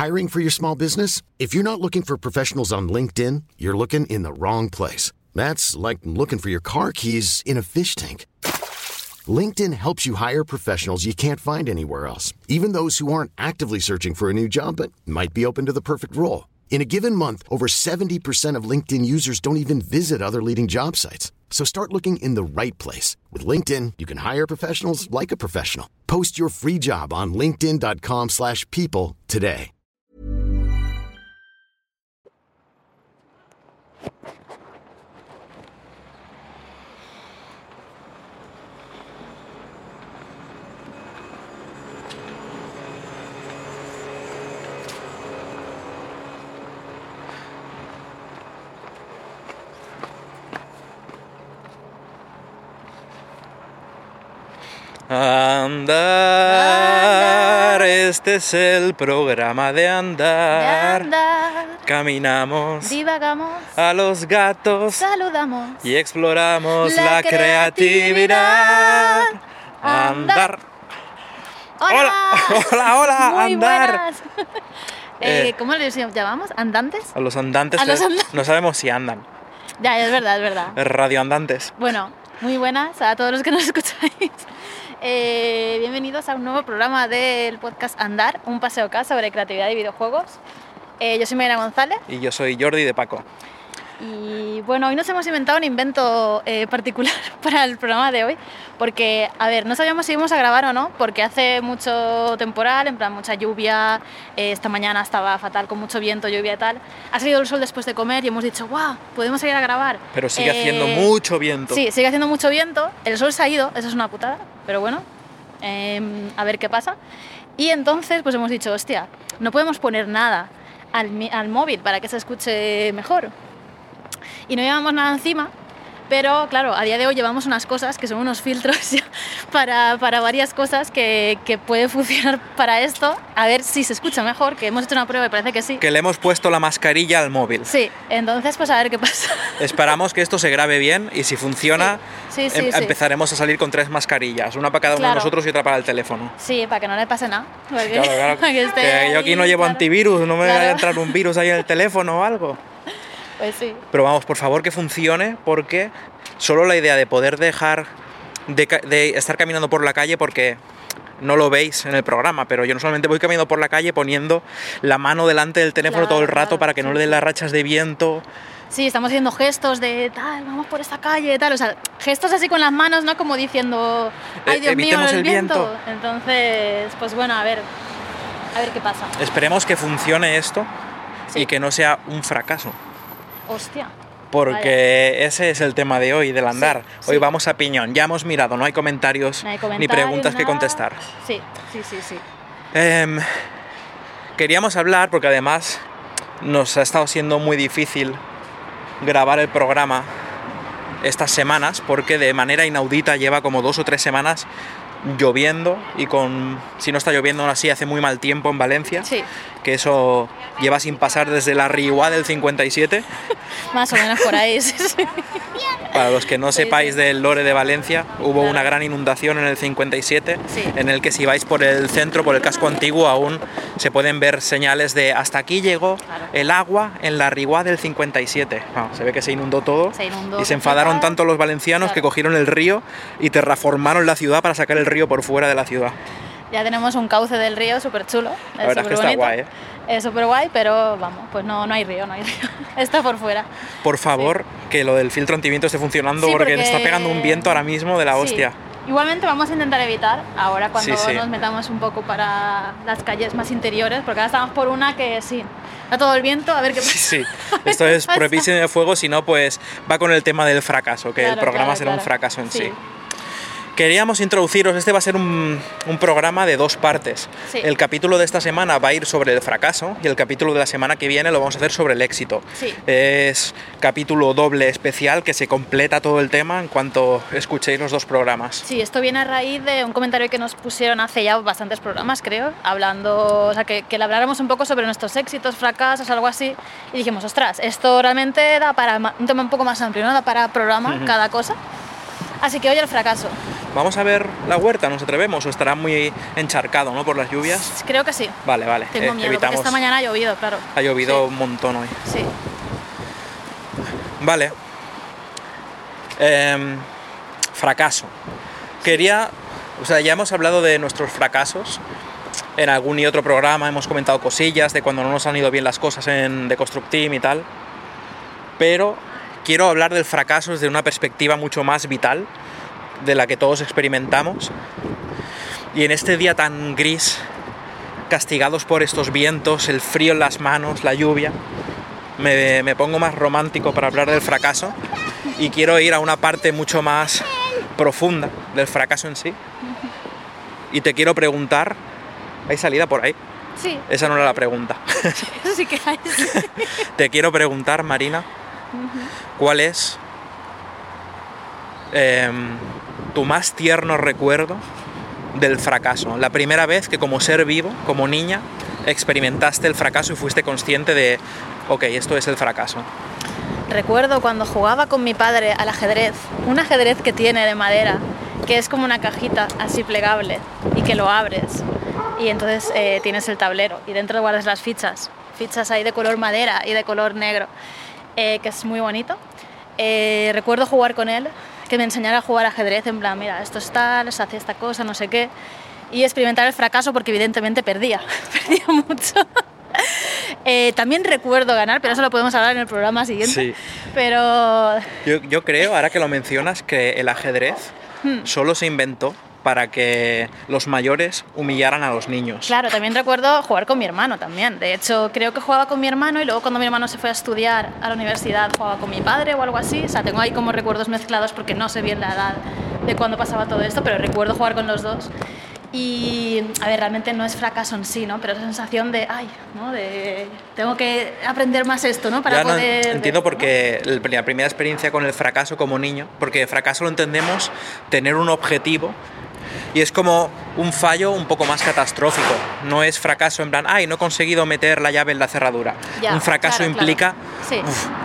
Hiring for your small business? If you're not looking for professionals on LinkedIn, you're looking in the wrong place. That's like looking for your car keys in a fish tank. LinkedIn helps you hire professionals you can't find anywhere else, even those who aren't actively searching for a new job but might be open to the perfect role. In a given month, over 70% of LinkedIn users don't even visit other leading job sites. So start looking in the right place. With LinkedIn, you can hire professionals like a professional. Post your free job on linkedin.com/people today. Andar, este es el programa de andar. Caminamos, divagamos, a los gatos saludamos y exploramos la creatividad. Andar. Hola, Muy andar. buenas. ¿Cómo les llamamos? ¿Andantes? A los andantes, no sabemos si andan. Ya, es verdad. Radioandantes. Bueno, muy buenas a todos los que nos escucháis. Bienvenidos a un nuevo programa del podcast Andar, un paseo acá sobre creatividad y videojuegos. Yo soy Mayra González. Y yo soy Jordi de Paco. Y bueno, hoy nos hemos inventado un invento particular para el programa de hoy, porque, a ver, no sabíamos si íbamos a grabar o no, porque hace mucho temporal, en plan mucha lluvia, esta mañana estaba fatal con mucho viento, lluvia y tal. Ha salido el sol después de comer y hemos dicho, ¡guau! Podemos ir a grabar. Pero sigue haciendo mucho viento. Sí, sigue haciendo mucho viento, el sol se ha ido, eso es una putada, pero bueno, a ver qué pasa. Y entonces pues hemos dicho, hostia, no podemos poner nada al móvil para que se escuche mejor. Y no llevamos nada encima, pero claro, a día de hoy llevamos unas cosas que son unos filtros para varias cosas que puede funcionar para esto, a ver si se escucha mejor, que hemos hecho una prueba y parece que sí. Que le hemos puesto la mascarilla al móvil. Sí, entonces pues a ver qué pasa. Esperamos que esto se grabe bien y si funciona sí. empezaremos a salir con 3 mascarillas, una para cada uno de nosotros y otra para el teléfono. Sí, para que no le pase nada. Claro. Que yo aquí no llevo antivirus, no me vaya a entrar un virus ahí en el teléfono o algo. Pues sí. Pero vamos, por favor, que funcione, porque solo la idea de poder dejar de estar caminando por la calle, porque no lo veis en el programa, pero yo no solamente voy caminando por la calle poniendo la mano delante del teléfono todo el rato para que no le den las rachas de viento. Sí, estamos haciendo gestos de tal, vamos por esta calle, tal, o sea, gestos así con las manos, ¿no? Como diciendo, ay Dios mío, el viento. Entonces, pues bueno, a ver qué pasa. Esperemos que funcione esto y que no sea un fracaso. Hostia. Porque ese es el tema de hoy, del andar. Sí. Hoy vamos a piñón, ya hemos mirado, no hay comentarios ni preguntas que contestar. Sí. Queríamos hablar, porque además nos ha estado siendo muy difícil grabar el programa estas semanas, porque de manera inaudita lleva como 2 o 3 semanas lloviendo y si no está lloviendo aún así hace muy mal tiempo en Valencia, que eso lleva sin pasar desde la Riuà del 57. Más o menos por ahí, sí. Para los que no sepáis del lore de Valencia, hubo una gran inundación en el 57, en el que si vais por el centro, por el casco antiguo, aún se pueden ver señales de hasta aquí llegó el agua en la Riuà del 57. Se ve que se inundó todo y se enfadaron tanto los valencianos que cogieron el río y terraformaron la ciudad para sacar el río por fuera de la ciudad. Ya tenemos un cauce del río súper chulo. La verdad es que está guay, ¿eh? Es súper guay, pero vamos, pues no hay río. Está por fuera. Por favor, que lo del filtro antiviento esté funcionando, porque está pegando un viento ahora mismo de la hostia. Igualmente vamos a intentar evitar, ahora cuando nos metamos un poco para las calles más interiores, porque ahora estamos por una que da todo el viento, a ver qué pasa. Sí, esto es prohibición de fuego, si no pues va con el tema del fracaso, que el programa será un fracaso en sí. Queríamos introduciros, este va a ser un programa de 2 partes. El capítulo de esta semana va a ir sobre el fracaso y el capítulo de la semana que viene lo vamos a hacer sobre el éxito. Es capítulo doble especial que se completa todo el tema en cuanto escuchéis los 2 programas. Sí, esto viene a raíz de un comentario que nos pusieron hace ya bastantes programas, creo, hablando, o sea, que le habláramos un poco sobre nuestros éxitos, fracasos, algo así, y dijimos, ostras, esto realmente da para un tema un poco más amplio, ¿no? Da para programa cada cosa. Así que hoy el fracaso. ¿Vamos a ver la huerta? ¿Nos atrevemos? ¿O estará muy encharcado, ¿no? Por las lluvias. Creo que sí. Vale. Tengo miedo, porque esta mañana ha llovido, claro. Ha llovido un montón hoy. Sí. Vale. Fracaso. Ya hemos hablado de nuestros fracasos en algún y otro programa, hemos comentado cosillas de cuando no nos han ido bien las cosas en The Construct Team y tal, pero quiero hablar del fracaso desde una perspectiva mucho más vital, de la que todos experimentamos, y en este día tan gris, castigados por estos vientos, el frío en las manos, la lluvia, me pongo más romántico para hablar del fracaso, y quiero ir a una parte mucho más profunda del fracaso en sí, y te quiero preguntar, ¿hay salida por ahí? Sí. Esa no era la pregunta. Eso sí que hay. Te quiero preguntar, Marina, ¿cuál es tu más tierno recuerdo del fracaso? La primera vez que como ser vivo, como niña, experimentaste el fracaso y fuiste consciente de, ok, esto es el fracaso. Recuerdo cuando jugaba con mi padre al ajedrez, un ajedrez que tiene de madera, que es como una cajita así plegable y que lo abres y entonces tienes el tablero y dentro guardas las fichas ahí de color madera y de color negro, que es muy bonito. Recuerdo jugar con él, que me enseñara a jugar ajedrez en plan, mira, esto es tal, se hace esta cosa, no sé qué, y experimentar el fracaso porque evidentemente perdía mucho. También recuerdo ganar, pero eso lo podemos hablar en el programa siguiente. Sí. Pero yo creo, ahora que lo mencionas, que el ajedrez solo se inventó para que los mayores humillaran a los niños. Claro, también recuerdo jugar con mi hermano también. De hecho, creo que jugaba con mi hermano y luego cuando mi hermano se fue a estudiar a la universidad jugaba con mi padre o algo así. O sea, tengo ahí como recuerdos mezclados porque no sé bien la edad de cuando pasaba todo esto, pero recuerdo jugar con los dos. Y, a ver, realmente no es fracaso en sí, ¿no? Pero esa sensación de, ¿no? De tengo que aprender más esto, ¿no? Para ya poder... No, entiendo porque la primera experiencia con el fracaso como niño, porque fracaso lo entendemos tener un objetivo y es como un fallo un poco más catastrófico. No es fracaso en plan, no he conseguido meter la llave en la cerradura. Ya, un fracaso claro, implica sí.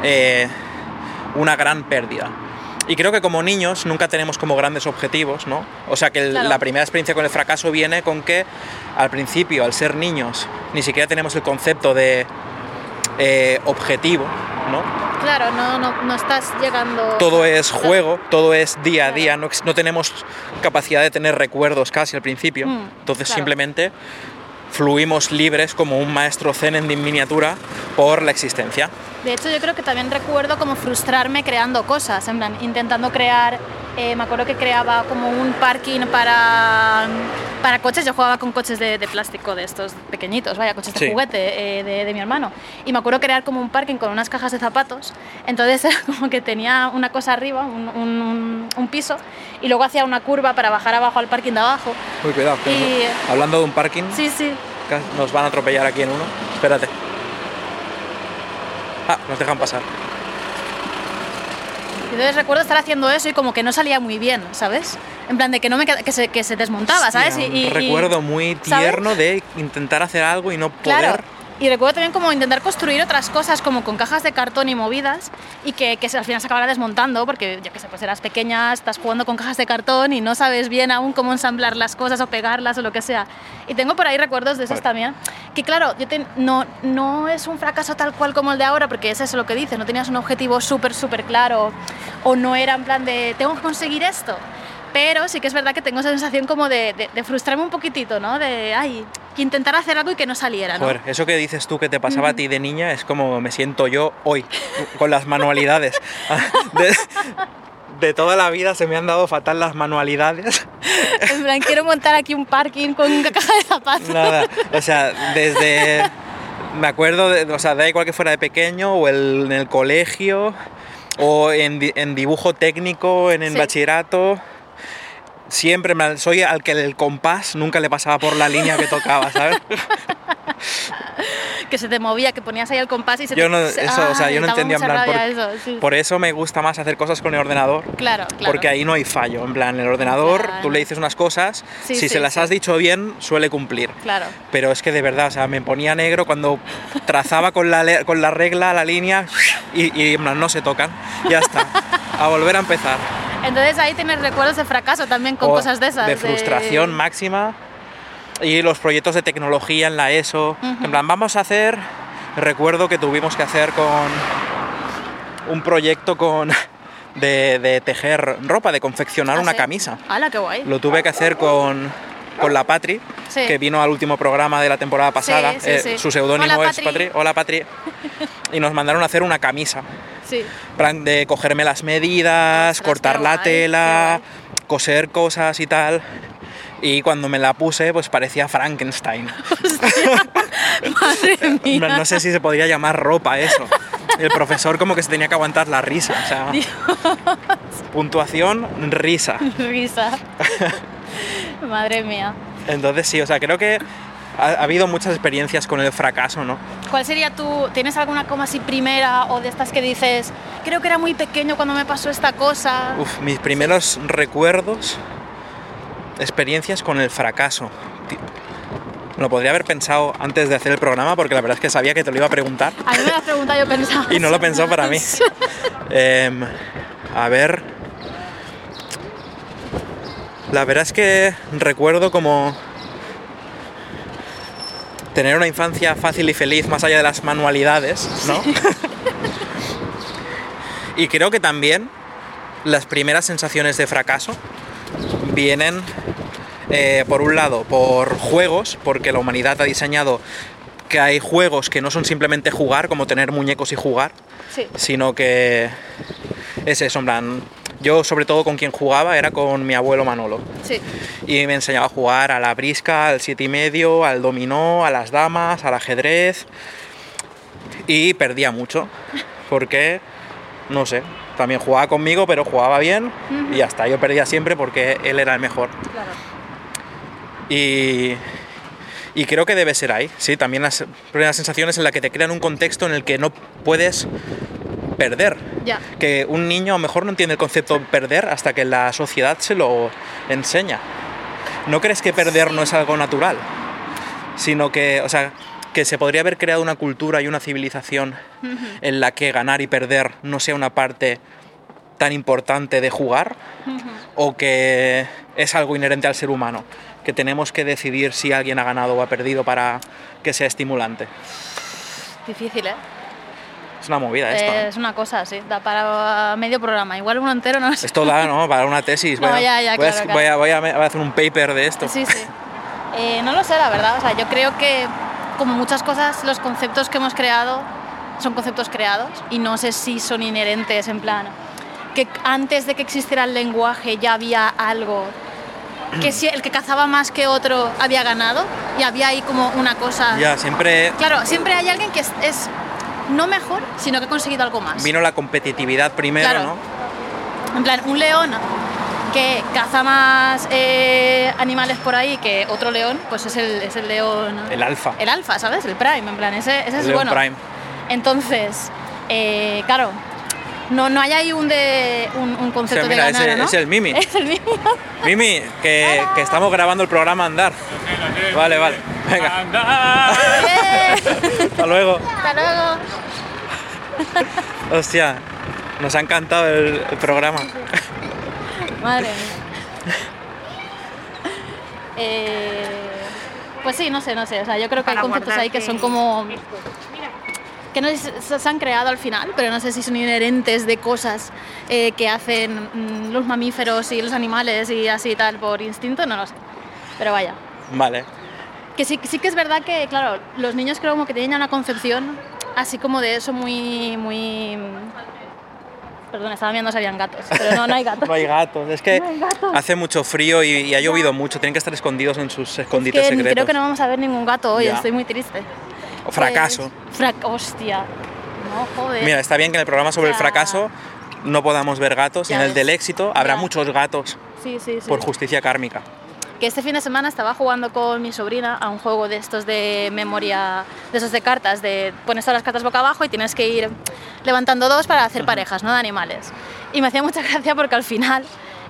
Una gran pérdida. Y creo que como niños nunca tenemos como grandes objetivos, ¿no? O sea que claro. La primera experiencia con el fracaso viene con que al principio, al ser niños, ni siquiera tenemos el concepto de objetivo, ¿no? Claro, no estás llegando... Todo es juego, todo es día a día, no tenemos capacidad de tener recuerdos casi al principio, entonces simplemente fluimos libres como un maestro zen en miniatura por la existencia. De hecho, yo creo que también recuerdo como frustrarme creando cosas, en plan, intentando crear, me acuerdo que creaba como un parking para coches, yo jugaba con coches de plástico de estos pequeñitos, coches de juguete de mi hermano, y me acuerdo crear como un parking con unas cajas de zapatos, entonces era como que tenía una cosa arriba, un piso, y luego hacía una curva para bajar abajo al parking de abajo. Uy, cuidado, hablando de un parking, sí. Nos van a atropellar aquí en uno, espérate. Nos dejan pasar. Entonces recuerdo estar haciendo eso y como que no salía muy bien, ¿sabes? En plan de que que se desmontaba, ¿sabes? Hostia, un recuerdo muy tierno, ¿sabes? De intentar hacer algo y no poder. Claro. Y recuerdo también como intentar construir otras cosas como con cajas de cartón y movidas y que al final se acabara desmontando porque, yo qué sé, pues eras pequeña, estás jugando con cajas de cartón y no sabes bien aún cómo ensamblar las cosas o pegarlas o lo que sea. Y tengo por ahí recuerdos de esos también. Que claro, no es un fracaso tal cual como el de ahora porque es eso lo que dices, no tenías un objetivo súper claro o no era en plan de tengo que conseguir esto. Pero sí que es verdad que tengo esa sensación como de frustrarme un poquitito, ¿no? De, intentar hacer algo y que no saliera, ¿no? Joder, eso que dices tú que te pasaba a ti de niña es como me siento yo hoy, con las manualidades. De toda la vida se me han dado fatal las manualidades. En plan, quiero montar aquí un parking con una caja de zapatos. Nada, o sea, desde... Me acuerdo, da igual que fuera de pequeño o en el colegio o en dibujo técnico, en bachillerato... Siempre soy al que el compás nunca le pasaba por la línea que tocaba, ¿sabes? Que se te movía, que ponías ahí el compás y yo no entendía en plan sí. Por eso me gusta más hacer cosas con el ordenador. Claro. Porque ahí no hay fallo, en plan, el ordenador tú le dices unas cosas, si se las has dicho bien suele cumplir. Claro. Pero es que de verdad, me ponía negro cuando trazaba con la regla la línea y en plan, no se tocan, ya está, a volver a empezar. Entonces ahí tienes recuerdos de fracaso también con cosas de esas. De frustración máxima. Y los proyectos de tecnología en la ESO. En plan, vamos a hacer... Recuerdo que tuvimos que hacer con un proyecto de tejer ropa, de confeccionar una camisa. ¡Hala, qué guay! Lo tuve que hacer con la Patri, que vino al último programa de la temporada pasada. Su seudónimo es Patri. Hola, Patri. Y nos mandaron a hacer una camisa. Sí. Plan de cogerme las medidas, cortar la tela, coser cosas y tal. Y cuando me la puse, pues parecía Frankenstein. Madre mía. No sé si se podría llamar ropa eso. El profesor como que se tenía que aguantar la risa. O sea, Dios. Puntuación, risa. Risa. Madre mía. Entonces sí, o sea, creo que ha habido muchas experiencias con el fracaso, ¿no? ¿Cuál sería tienes alguna como así primera o de estas que dices, creo que era muy pequeño cuando me pasó esta cosa? Mis primeros recuerdos, experiencias con el fracaso. Me lo podría haber pensado antes de hacer el programa porque la verdad es que sabía que te lo iba a preguntar. A mí me lo has preguntado, yo pensaba. Y no lo pensó para mí. A ver... La verdad es que recuerdo como tener una infancia fácil y feliz más allá de las manualidades, ¿no? Sí. Y creo que también las primeras sensaciones de fracaso vienen, por un lado, por juegos, porque la humanidad ha diseñado que hay juegos que no son simplemente jugar, como tener muñecos y jugar, sino que es eso, en plan... Yo, sobre todo, con quien jugaba era con mi abuelo Manolo. Sí. Y me enseñaba a jugar a la brisca, al 7,5, al dominó, a las damas, al ajedrez. Y perdía mucho, porque, no sé, también jugaba conmigo, pero jugaba bien y ya está. Yo perdía siempre porque él era el mejor. Claro. Y creo que debe ser ahí, sí, también las primeras sensaciones en las que te crean un contexto en el que no puedes perder. Ya. Que un niño a lo mejor no entiende el concepto de perder hasta que la sociedad se lo enseña. ¿No crees que perder no es algo natural? Sino que, o sea, que se podría haber creado una cultura y una civilización en la que ganar y perder no sea una parte tan importante de jugar, o que es algo inherente al ser humano, que tenemos que decidir si alguien ha ganado o ha perdido para que sea estimulante. Difícil, ¿eh? Es una movida esto. Es una cosa, sí, da para medio programa, igual uno entero no sé. Esto da, ¿no? Para una tesis. No, ya, claro. Voy a hacer un paper de esto. Sí. No lo sé, la verdad, o sea, yo creo que como muchas cosas, los conceptos que hemos creado son conceptos creados y no sé si son inherentes, en plan, que antes de que existiera el lenguaje ya había algo, que si el que cazaba más que otro había ganado y había ahí como una cosa... Ya, siempre... Claro, siempre hay alguien que es no mejor, sino que ha conseguido algo más. Vino la competitividad primero, claro. ¿no? En plan, un león que caza más animales por ahí que otro león, pues es el león... El alfa. El alfa, ¿sabes? El prime, en plan, ese es bueno. Prime. Entonces, claro, no hay ahí un concepto, o sea, mira, de ganar, ¿no? Es el Mimi. Es el Mimi. Mimi, que estamos grabando el programa Andar. Vale, venga. ¡Andar! Hasta luego. Hasta luego. Hostia, nos ha encantado el programa. Madre mía. Pues sí, no sé, o sea, yo creo que hay conceptos ahí que son como... que no se han creado al final, pero no sé si son inherentes de cosas que hacen los mamíferos y los animales y así y tal por instinto, no lo sé. Pero vaya. Vale. Que sí que es verdad que, claro, los niños creo como que tienen ya una concepción así como de eso muy... Perdón, estaba viendo si habían gatos, pero no hay gatos. No hay gatos, es que no hay gatos. Hace mucho frío y ha llovido mucho, tienen que estar escondidos en sus escondites es que secretos. Creo que no vamos a ver ningún gato hoy, ya. Estoy muy triste. O fracaso. Hostia. No, joder. Mira, está bien que en el programa sobre el fracaso no podamos ver gatos, y en el del éxito habrá muchos gatos. Sí. Por justicia kármica. Que este fin de semana estaba jugando con mi sobrina a un juego de estos de memoria, de esos de cartas, de pones todas las cartas boca abajo y tienes que ir levantando dos para hacer parejas, ¿no? De animales. Y me hacía mucha gracia porque al final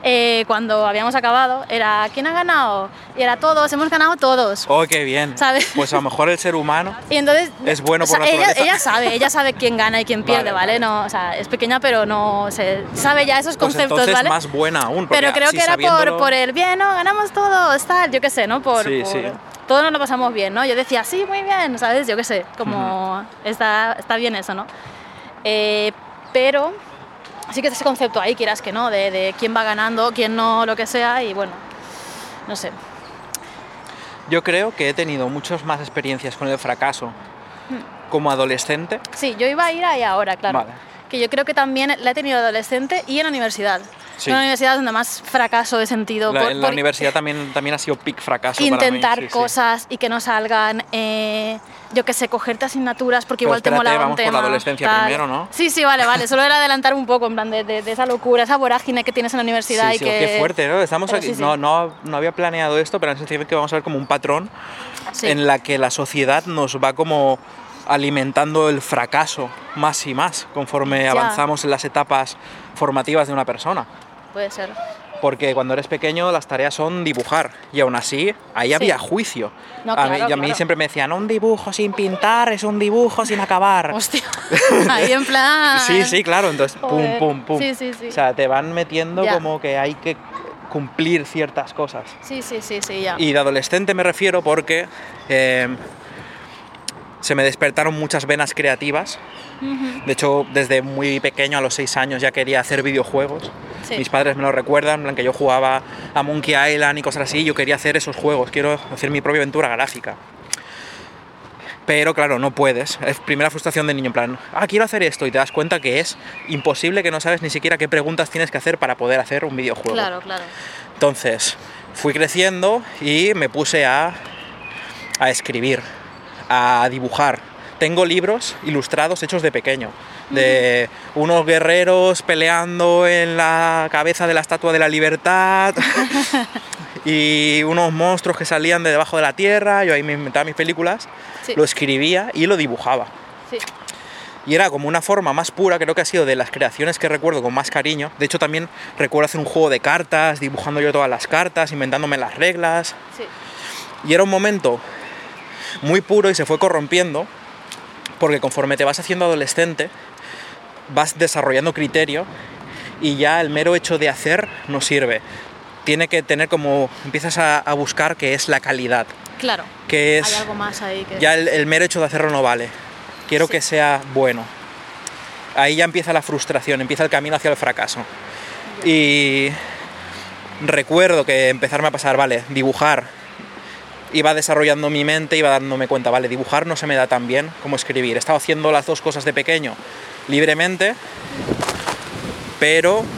cuando habíamos acabado, era ¿quién ha ganado? Y era todos, hemos ganado todos. ¡Oh, qué bien! ¿Sabes? Pues a lo mejor el ser humano y entonces, es bueno por naturaleza. Ella sabe quién gana y quién pierde, ¿vale? No, o sea, es pequeña, pero no sabe ya esos conceptos, entonces ¿vale? Más buena aún. Pero creo que era por el bien, ¿no? Ganamos todos, tal, yo qué sé, ¿no? Sí. Todos nos lo pasamos bien, ¿no? Yo decía, sí, muy bien, ¿sabes? Yo qué sé, como está bien eso, ¿no? Pero sí que ese concepto ahí, quieras que no, de quién va ganando, quién no, lo que sea, y bueno, no sé. Yo creo que he tenido muchas más experiencias con el fracaso como adolescente. Sí, yo iba a ir ahí ahora, claro. Vale. Que yo creo que también la he tenido adolescente y en la universidad. Sí. En la universidad es donde más fracaso he sentido. En la universidad también ha sido peak fracaso intentar para mí. cosas y que no salgan, yo qué sé, cogerte asignaturas porque igual te molaba vamos un tema. Por la adolescencia tal. Primero, ¿no? Sí, vale. Solo era adelantar un poco, en plan, de esa locura, esa vorágine que tienes en la universidad. Sí, y que... qué fuerte, ¿no? Estamos aquí, sí. No había planeado esto, pero en el sentido que vamos a ver como un patrón en la que la sociedad nos va como alimentando el fracaso más y más conforme avanzamos en las etapas formativas de una persona. Puede ser. Porque cuando eres pequeño las tareas son dibujar y aún así ahí había juicio. No, a mí siempre me decían, un dibujo sin pintar es un dibujo sin acabar. Hostia, ahí en plan... Sí, claro, entonces joder. pum. Sí. O sea, te van metiendo como que hay que cumplir ciertas cosas. Sí, ya. Y de adolescente me refiero porque se me despertaron muchas venas creativas. De hecho, desde muy pequeño, a los 6 años, ya quería hacer videojuegos. Sí. Mis padres me lo recuerdan, en plan que yo jugaba a Monkey Island y cosas así. Yo quería hacer esos juegos, quiero hacer mi propia aventura gráfica. Pero claro, no puedes. Es primera frustración de niño, en plan, quiero hacer esto, y te das cuenta que es imposible, que no sabes ni siquiera qué preguntas tienes que hacer para poder hacer un videojuego. Claro. Entonces, fui creciendo y me puse a escribir, a dibujar. Tengo libros ilustrados hechos de pequeño, de unos guerreros peleando en la cabeza de la Estatua de la Libertad y unos monstruos que salían de debajo de la tierra. Yo ahí me inventaba mis películas, lo escribía y lo dibujaba. Sí. Y era como una forma más pura, creo que ha sido de las creaciones que recuerdo con más cariño. De hecho, también recuerdo hacer un juego de cartas, dibujando yo todas las cartas, inventándome las reglas. Sí. Y era un momento muy puro y se fue corrompiendo, porque conforme te vas haciendo adolescente, vas desarrollando criterio y ya el mero hecho de hacer no sirve. Tiene que tener como... Empiezas a buscar qué es la calidad. Claro, que es, hay algo más ahí que... Ya el mero hecho de hacerlo no vale. Quiero que sea bueno. Ahí ya empieza la frustración, empieza el camino hacia el fracaso. Y recuerdo que empezarme a pasar, dibujar, iba desarrollando mi mente, iba dándome cuenta, dibujar no se me da tan bien como escribir. He estado haciendo las dos cosas de pequeño libremente, pero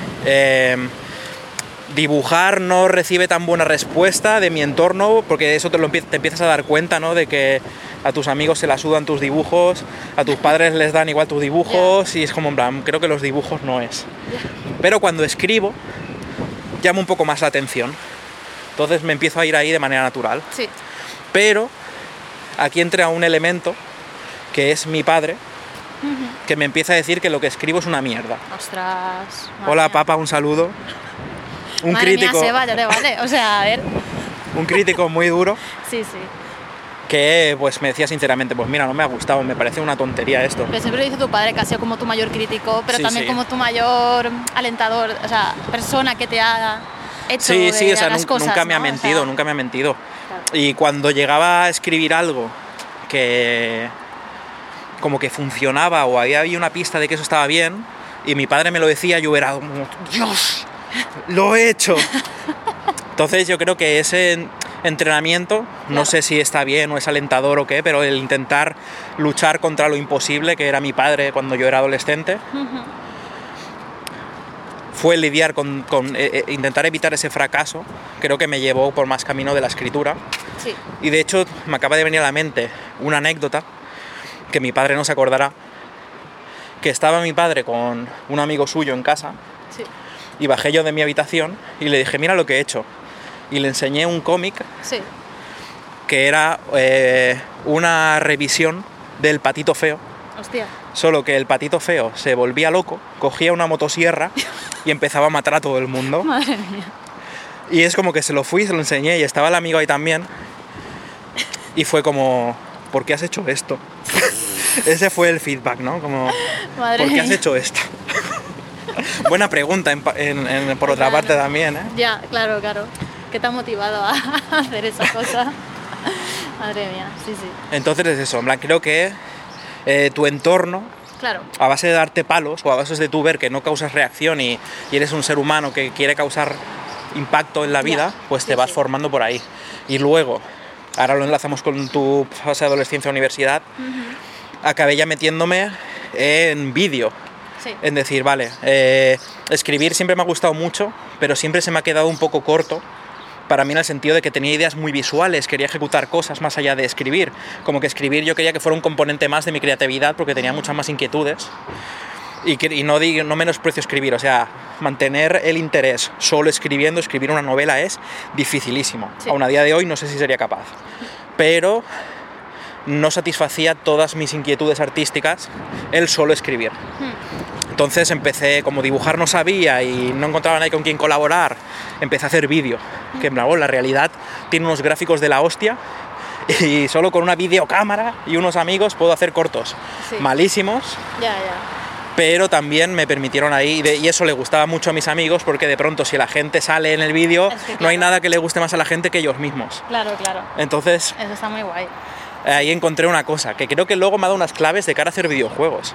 dibujar no recibe tan buena respuesta de mi entorno, porque eso te empiezas a dar cuenta, ¿no? De que a tus amigos se la sudan tus dibujos, a tus padres les dan igual tus dibujos, y es como en plan, creo que los dibujos no es. Pero cuando escribo, llama un poco más la atención. Entonces me empiezo a ir ahí de manera natural. Sí. Pero aquí entra un elemento que es mi padre, que me empieza a decir que lo que escribo es una mierda. Ostras. Hola, papá, un saludo. Un crítico. Mía, Seba, ya te vale. O sea, a ver. Un crítico muy duro. Sí. Que pues me decía sinceramente, pues mira, no me ha gustado, me parece una tontería esto. Pero siempre dice tu padre que ha sido como tu mayor crítico, pero también como tu mayor alentador, o sea, persona que te ha hecho o sea, las cosas, nunca me ha mentido, nunca me ha mentido. Claro. Y cuando llegaba a escribir algo que como que funcionaba o había una pista de que eso estaba bien y mi padre me lo decía, yo era como, ¡Dios! ¡Lo he hecho! Entonces yo creo que ese entrenamiento, no sé si está bien o es alentador o qué, pero el intentar luchar contra lo imposible, que era mi padre cuando yo era adolescente, fue lidiar con intentar evitar ese fracaso, creo que me llevó por más camino de la escritura. Sí. Y de hecho me acaba de venir a la mente una anécdota que mi padre no se acordará, que estaba mi padre con un amigo suyo en casa, y bajé yo de mi habitación y le dije, mira lo que he hecho. Y le enseñé un cómic que era una revisión del Patito Feo. Hostia. Solo que el patito feo se volvía loco, cogía una motosierra y empezaba a matar a todo el mundo. Madre mía. Y es como que se lo fui, se lo enseñé y estaba el amigo ahí también. Y fue como, ¿por qué has hecho esto? Ese fue el feedback, ¿no? Como, ¿por qué has hecho esto? Buena pregunta por otra parte también, ¿eh? Ya, claro. ¿Qué te ha motivado a hacer esa cosa? Madre mía, sí. Entonces es eso, en plan, creo que tu entorno, claro, a base de darte palos o a base de tú ver que no causas reacción y eres un ser humano que quiere causar impacto en la vida, pues te vas formando por ahí. Y luego, ahora lo enlazamos con tu fase de adolescencia universidad, acabé ya metiéndome en vídeo. Sí. En decir, vale, escribir siempre me ha gustado mucho, pero siempre se me ha quedado un poco corto para mí en el sentido de que tenía ideas muy visuales, quería ejecutar cosas más allá de escribir. Como que escribir yo quería que fuera un componente más de mi creatividad porque tenía muchas más inquietudes. Y no menosprecio escribir, o sea, mantener el interés solo escribiendo, escribir una novela es dificilísimo. Sí. Aún a día de hoy no sé si sería capaz. Pero no satisfacía todas mis inquietudes artísticas el solo escribir. Entonces empecé, como dibujar no sabía y no encontraba a nadie con quien colaborar, empecé a hacer vídeo, que en la realidad tiene unos gráficos de la hostia y solo con una videocámara y unos amigos puedo hacer cortos, malísimos, pero también me permitieron ahí, y eso le gustaba mucho a mis amigos porque de pronto si la gente sale en el vídeo, no hay nada que le guste más a la gente que ellos mismos. Claro. Entonces, eso está muy guay. Ahí encontré una cosa, que creo que luego me ha dado unas claves de cara a hacer videojuegos.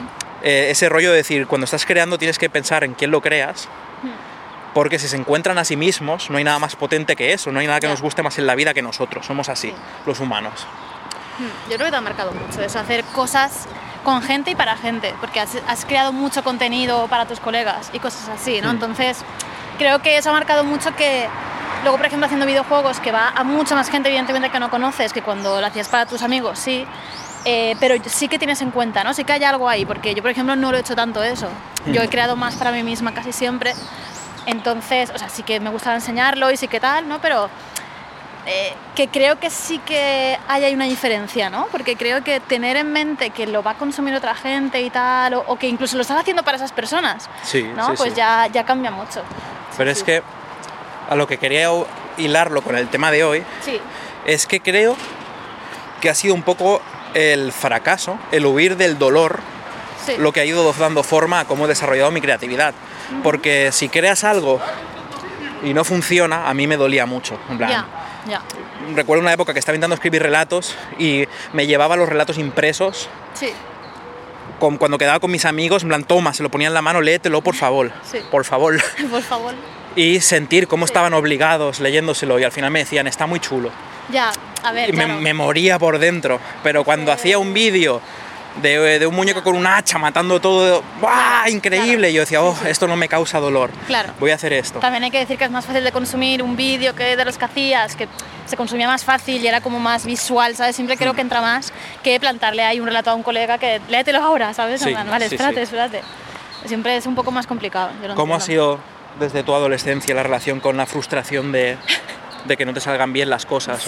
Ese rollo de decir, cuando estás creando tienes que pensar en quién lo creas, porque si se encuentran a sí mismos, no hay nada más potente que eso, no hay nada que nos guste más en la vida que nosotros, somos así, los humanos. Yo creo que te ha marcado mucho eso, hacer cosas con gente y para gente, porque has creado mucho contenido para tus colegas y cosas así, ¿no? Entonces, creo que eso ha marcado mucho que luego, por ejemplo, haciendo videojuegos, que va a mucha más gente, evidentemente, que no conoces, que cuando lo hacías para tus amigos, sí, pero sí que tienes en cuenta, ¿no? Sí que hay algo ahí, porque yo, por ejemplo, no lo he hecho tanto eso. Yo he creado más para mí misma casi siempre, entonces, o sea, sí que me gustaba enseñarlo y sí que tal, ¿no? Pero que creo que sí que hay una diferencia, ¿no? Porque creo que tener en mente que lo va a consumir otra gente y tal, o que incluso lo estás haciendo para esas personas, ¿no? Pues ya cambia mucho. Pero es que a lo que quería hilarlo con el tema de hoy es que creo que ha sido un poco el fracaso, el huir del dolor, lo que ha ido dando forma a cómo he desarrollado mi creatividad. Porque si creas algo y no funciona, a mí me dolía mucho. En plan, recuerdo una época que estaba intentando escribir relatos y me llevaba los relatos impresos. Cuando quedaba con mis amigos, en plan, toma, se lo ponía en la mano, léetelo, por favor. Por favor. Por favor. Y sentir cómo estaban obligados leyéndoselo y al final me decían, está muy chulo. A ver, y me moría por dentro, pero cuando hacía un vídeo de un muñeco con un hacha matando todo, ¡buah! Increíble, yo decía, esto no me causa dolor, voy a hacer esto. También hay que decir que es más fácil de consumir un vídeo que de los que hacías, que se consumía más fácil y era como más visual, ¿sabes? Siempre creo que entra más que plantarle ahí un relato a un colega que léetelo ahora, ¿sabes? Vale, espérate. Siempre es un poco más complicado. ¿Cómo ha sido desde tu adolescencia la relación con la frustración de que no te salgan bien las cosas?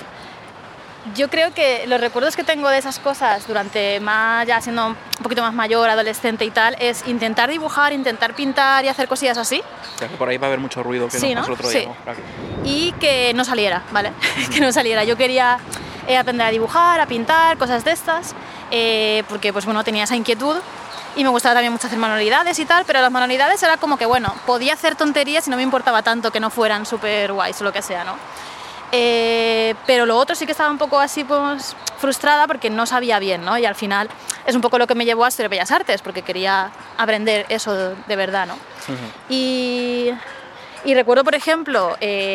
Yo creo que los recuerdos que tengo de esas cosas durante ya siendo un poquito más mayor, adolescente y tal, es intentar dibujar, intentar pintar y hacer cosillas así. O sea, que por ahí va a haber mucho ruido que nos pasó el otro día, ¿no? Claro. Y que no saliera, ¿vale? Que no saliera. Yo quería aprender a dibujar, a pintar, cosas de estas, porque pues bueno, tenía esa inquietud. Y me gustaba también mucho hacer manualidades y tal, pero las manualidades era como que, bueno, podía hacer tonterías y no me importaba tanto que no fueran súper guays o lo que sea, ¿no? Pero lo otro sí que estaba un poco así, pues, frustrada porque no sabía bien, ¿no? Y al final es un poco lo que me llevó a estudiar Bellas Artes, porque quería aprender eso de verdad, ¿no? Y recuerdo, por ejemplo,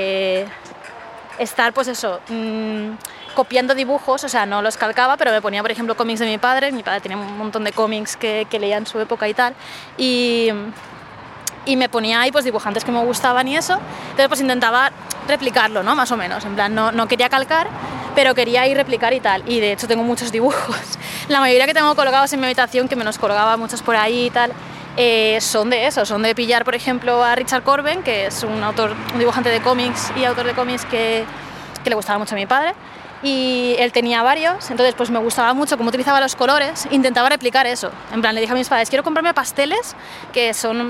estar, pues eso, copiando dibujos, o sea, no los calcaba, pero me ponía, por ejemplo, cómics de mi padre tenía un montón de cómics que leía en su época y tal, y me ponía ahí pues dibujantes que me gustaban y eso, entonces pues intentaba replicarlo, ¿no? Más o menos, en plan, no quería calcar, pero quería ir replicar y tal, y de hecho tengo muchos dibujos, la mayoría que tengo colgados en mi habitación, que me los colgaba muchos por ahí y tal, son de eso, son de pillar, por ejemplo, a Richard Corben, que es un dibujante de cómics y autor de cómics que le gustaba mucho a mi padre, y él tenía varios, entonces pues me gustaba mucho cómo utilizaba los colores, intentaba replicar eso. En plan, le dije a mis padres, quiero comprarme pasteles que son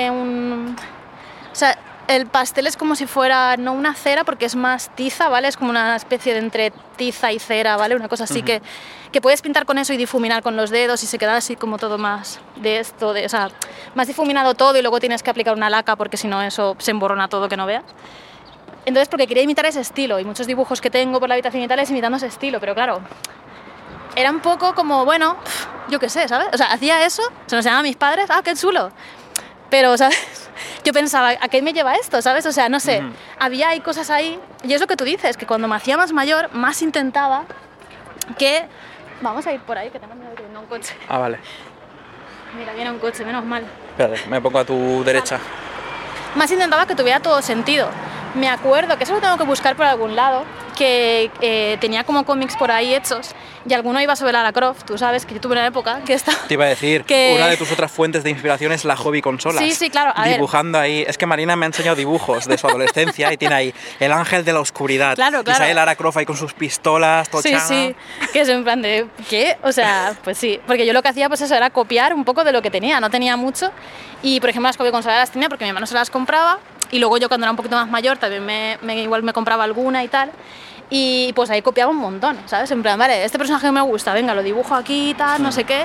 o sea, el pastel es como si fuera, no una cera, porque es más tiza, ¿vale? Es como una especie de entre tiza y cera, ¿vale? Una cosa así que puedes pintar con eso y difuminar con los dedos y se queda así como todo más de esto, o sea, más difuminado todo y luego tienes que aplicar una laca porque si no eso se emborrona todo que no veas. Entonces, porque quería imitar ese estilo y muchos dibujos que tengo por la habitación y tal es imitando ese estilo, pero claro, era un poco como, bueno, yo qué sé, ¿sabes? O sea, hacía eso, se lo enseñaba a mis padres, ¡ah, qué chulo! Pero, ¿sabes? Yo pensaba, ¿a qué me lleva esto? ¿Sabes? O sea, no sé, hay cosas ahí, y es lo que tú dices, que cuando me hacía más mayor, más intentaba que... Vamos a ir por ahí, que tengo miedo de que venga un coche. Ah, vale. Mira, viene un coche, menos mal. Espérate, me pongo a tu derecha. Más intentaba que tuviera todo sentido. Me acuerdo, que eso lo tengo que buscar por algún lado, que tenía como cómics por ahí hechos y alguno iba sobre Lara Croft. Tú sabes que yo tuve una época que estaba... Te iba a decir, una de tus otras fuentes de inspiración es la hobby consolas. Sí, sí, claro. Dibujando ahí. Es que Marina me ha enseñado dibujos de su adolescencia y tiene ahí el ángel de la oscuridad. Claro, claro. Y sale Lara Croft ahí con sus pistolas, tocha. Sí, que es en plan de, ¿qué? O sea, pues sí. Porque yo lo que hacía pues eso era copiar un poco de lo que tenía. No tenía mucho. Y, por ejemplo, las copy consolas las tenía porque mi hermano se las compraba. Y luego yo cuando era un poquito más mayor también igual me compraba alguna y tal. Y pues ahí copiaba un montón, ¿sabes? En plan, vale, este personaje me gusta, venga, lo dibujo aquí y tal, no sé qué.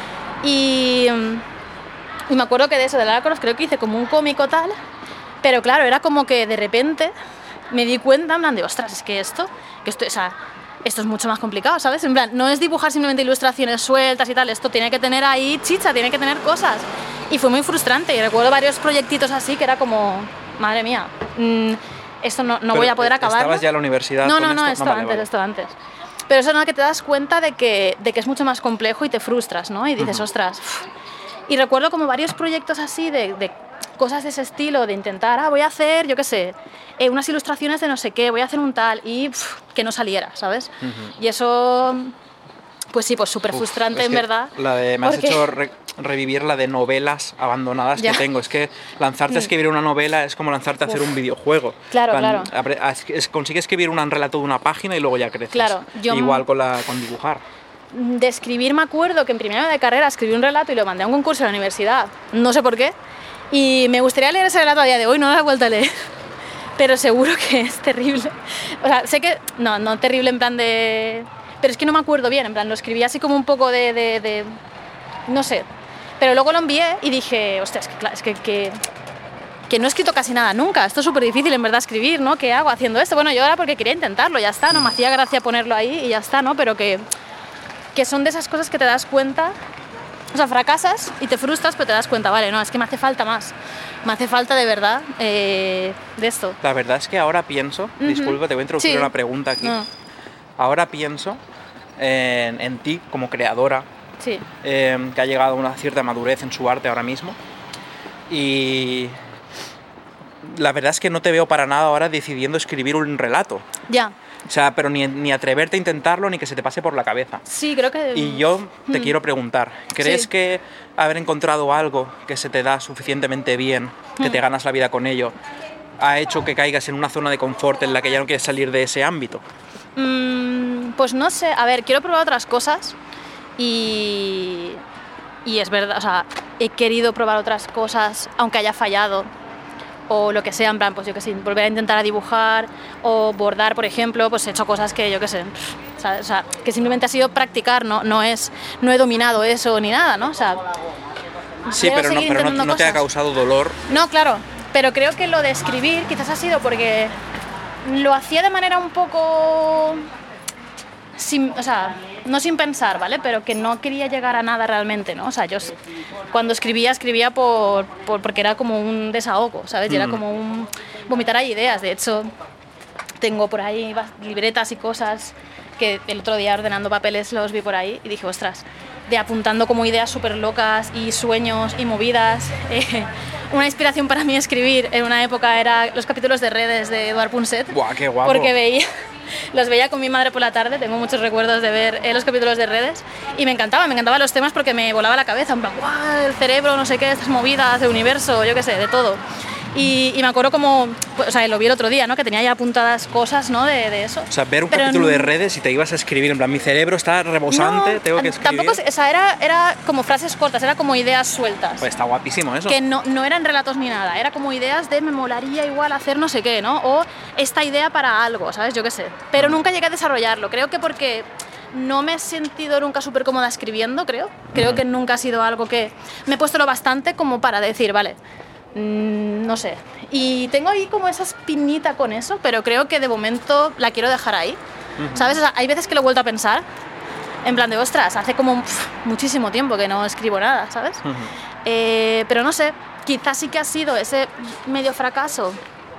Y me acuerdo que de eso, de Lara Croft, creo que hice como un cómico tal. Pero claro, era como que de repente me di cuenta, en plan de, ostras, es que esto o sea, esto es mucho más complicado, ¿sabes? En plan, no es dibujar simplemente ilustraciones sueltas y tal, esto tiene que tener ahí chicha, tiene que tener cosas. Y fue muy frustrante, y recuerdo varios proyectitos así que era como, madre mía, esto no voy a poder acabar. ¿Estabas ya en la universidad? No, esto antes. Pero eso es que te das cuenta de que es mucho más complejo y te frustras, ¿no? Y dices, ostras. Y recuerdo como varios proyectos así de cosas de ese estilo, de intentar, voy a hacer, yo qué sé, unas ilustraciones de no sé qué, voy a hacer un tal, y que no saliera, ¿sabes? Y eso, pues sí, pues súper frustrante en verdad. Me has hecho revivir la de novelas abandonadas que tengo. Es que lanzarte a escribir una novela es como lanzarte a hacer un videojuego. Claro. Consigues escribir un relato de una página y luego ya creces. Claro, igual con dibujar. De escribir me acuerdo que en primero de carrera escribí un relato y lo mandé a un concurso en la universidad, no sé por qué, y me gustaría leer ese relato a día de hoy, no lo he vuelto a leer, pero seguro que es terrible. O sea, sé que, no terrible en plan de... Pero es que no me acuerdo bien, en plan, lo escribí así como un poco de no sé. Pero luego lo envié y dije, hostia, es que no he escrito casi nada nunca, esto es súper difícil en verdad escribir, ¿no? ¿Qué hago haciendo esto? Bueno, yo ahora porque quería intentarlo, ya está, no me hacía gracia ponerlo ahí y ya está, ¿no? Pero que son de esas cosas que te das cuenta, o sea, fracasas y te frustras, pero te das cuenta, vale, no, es que me hace falta más, me hace falta de verdad de esto. La verdad es que ahora pienso, disculpa, te voy a introducir una pregunta aquí. Ahora pienso en ti como creadora, que ha llegado a una cierta madurez en su arte ahora mismo, y la verdad es que no te veo para nada ahora decidiendo escribir un relato. Ya. O sea, pero ni atreverte a intentarlo ni que se te pase por la cabeza. Sí, creo que... Y yo te quiero preguntar, ¿crees que haber encontrado algo que se te da suficientemente bien, que te ganas la vida con ello, ha hecho que caigas en una zona de confort en la que ya no quieres salir de ese ámbito? Pues no sé, a ver, quiero probar otras cosas y es verdad, o sea, he querido probar otras cosas aunque haya fallado o lo que sea, en plan, pues yo que sé, volver a intentar a dibujar o bordar, por ejemplo, pues he hecho cosas que yo que sé, o sea, que simplemente ha sido practicar, no he dominado eso ni nada, ¿no? O sea, sí, pero no te ha causado dolor. No, claro, pero creo que lo de escribir quizás ha sido porque lo hacía de manera un poco... o sea, no sin pensar, ¿vale? Pero que no quería llegar a nada realmente, ¿no? O sea, yo cuando escribía porque era como un desahogo, ¿sabes? Y era como un vomitar ahí ideas. De hecho, tengo por ahí libretas y cosas que el otro día ordenando papeles los vi por ahí y dije, ostras, de apuntando como ideas súper locas y sueños y movidas. Una inspiración para mí escribir en una época era los capítulos de Redes de Eduard Punset. ¡Buah, qué guapo! Porque los veía con mi madre por la tarde, tengo muchos recuerdos de ver los capítulos de Redes y me encantaban los temas porque me volaba la cabeza, en plan, ¡guau! El cerebro, no sé qué, estas movidas, el universo, yo qué sé, de todo. Y me acuerdo como, o sea, lo vi el otro día, ¿no? Que tenía ya apuntadas cosas, ¿no? De eso. O sea, ver un capítulo de redes y te ibas a escribir, en plan, mi cerebro está rebosante, no, tengo que escribir. Tampoco, o sea, era como frases cortas, era como ideas sueltas. Pues está guapísimo eso. Que no eran relatos ni nada, era como ideas de me molaría igual hacer no sé qué, ¿no? O esta idea para algo, ¿sabes? Yo qué sé. Pero nunca llegué a desarrollarlo, creo que porque no me he sentido nunca súper cómoda escribiendo, creo. Creo que nunca ha sido algo que me he puesto lo bastante como para decir, vale, no sé. Y tengo ahí como esa espinita con eso, pero creo que de momento la quiero dejar ahí, ¿sabes? O sea, hay veces que lo he vuelto a pensar, en plan de, ostras, hace como muchísimo tiempo que no escribo nada, ¿sabes? Pero no sé, quizás sí que ha sido ese medio fracaso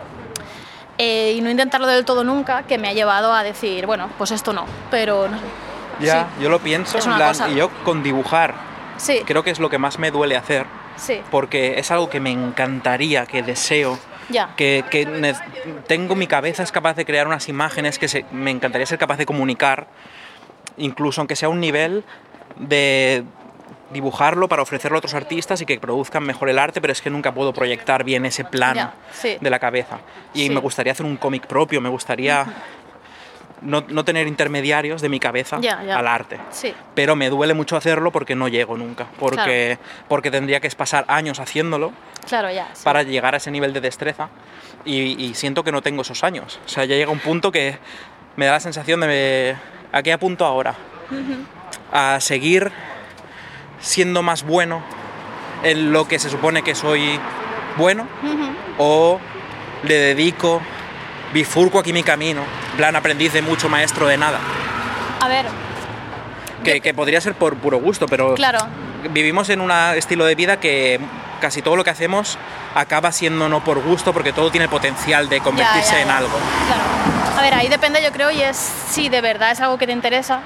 y no intentarlo del todo nunca que me ha llevado a decir, bueno, pues esto no, pero no sé. Ya, sí, yo lo pienso, es en una plan, cosa. y yo con dibujar, Sí. creo que es lo que más me duele hacer, Sí. porque es algo que me encantaría, que deseo, Ya. tengo mi cabeza es capaz de crear unas imágenes que me encantaría ser capaz de comunicar, incluso aunque sea un nivel de dibujarlo para ofrecerlo a otros artistas y que produzcan mejor el arte, pero es que nunca puedo proyectar bien ese plano Ya, sí. de la cabeza. Y Sí. me gustaría hacer un cómic propio, me gustaría no tener intermediarios de mi cabeza Ya. al arte. Sí. Pero me duele mucho hacerlo porque no llego nunca, porque tendría que pasar años haciéndolo Claro, ya. Sí. para llegar a ese nivel de destreza y siento que no tengo esos años. O sea, ya llega un punto que me da la sensación de ¿a qué apunto ahora? A seguir siendo más bueno en lo que se supone que soy bueno o le dedico, bifurco aquí mi camino, plan aprendiz de mucho, maestro de nada. A ver. Que podría ser por puro gusto, pero Claro. vivimos en un estilo de vida que casi todo lo que hacemos acaba siendo no por gusto, porque todo tiene potencial de convertirse Ya. en algo. Claro. A ver, ahí depende, yo creo, y es si de verdad es algo que te interesa.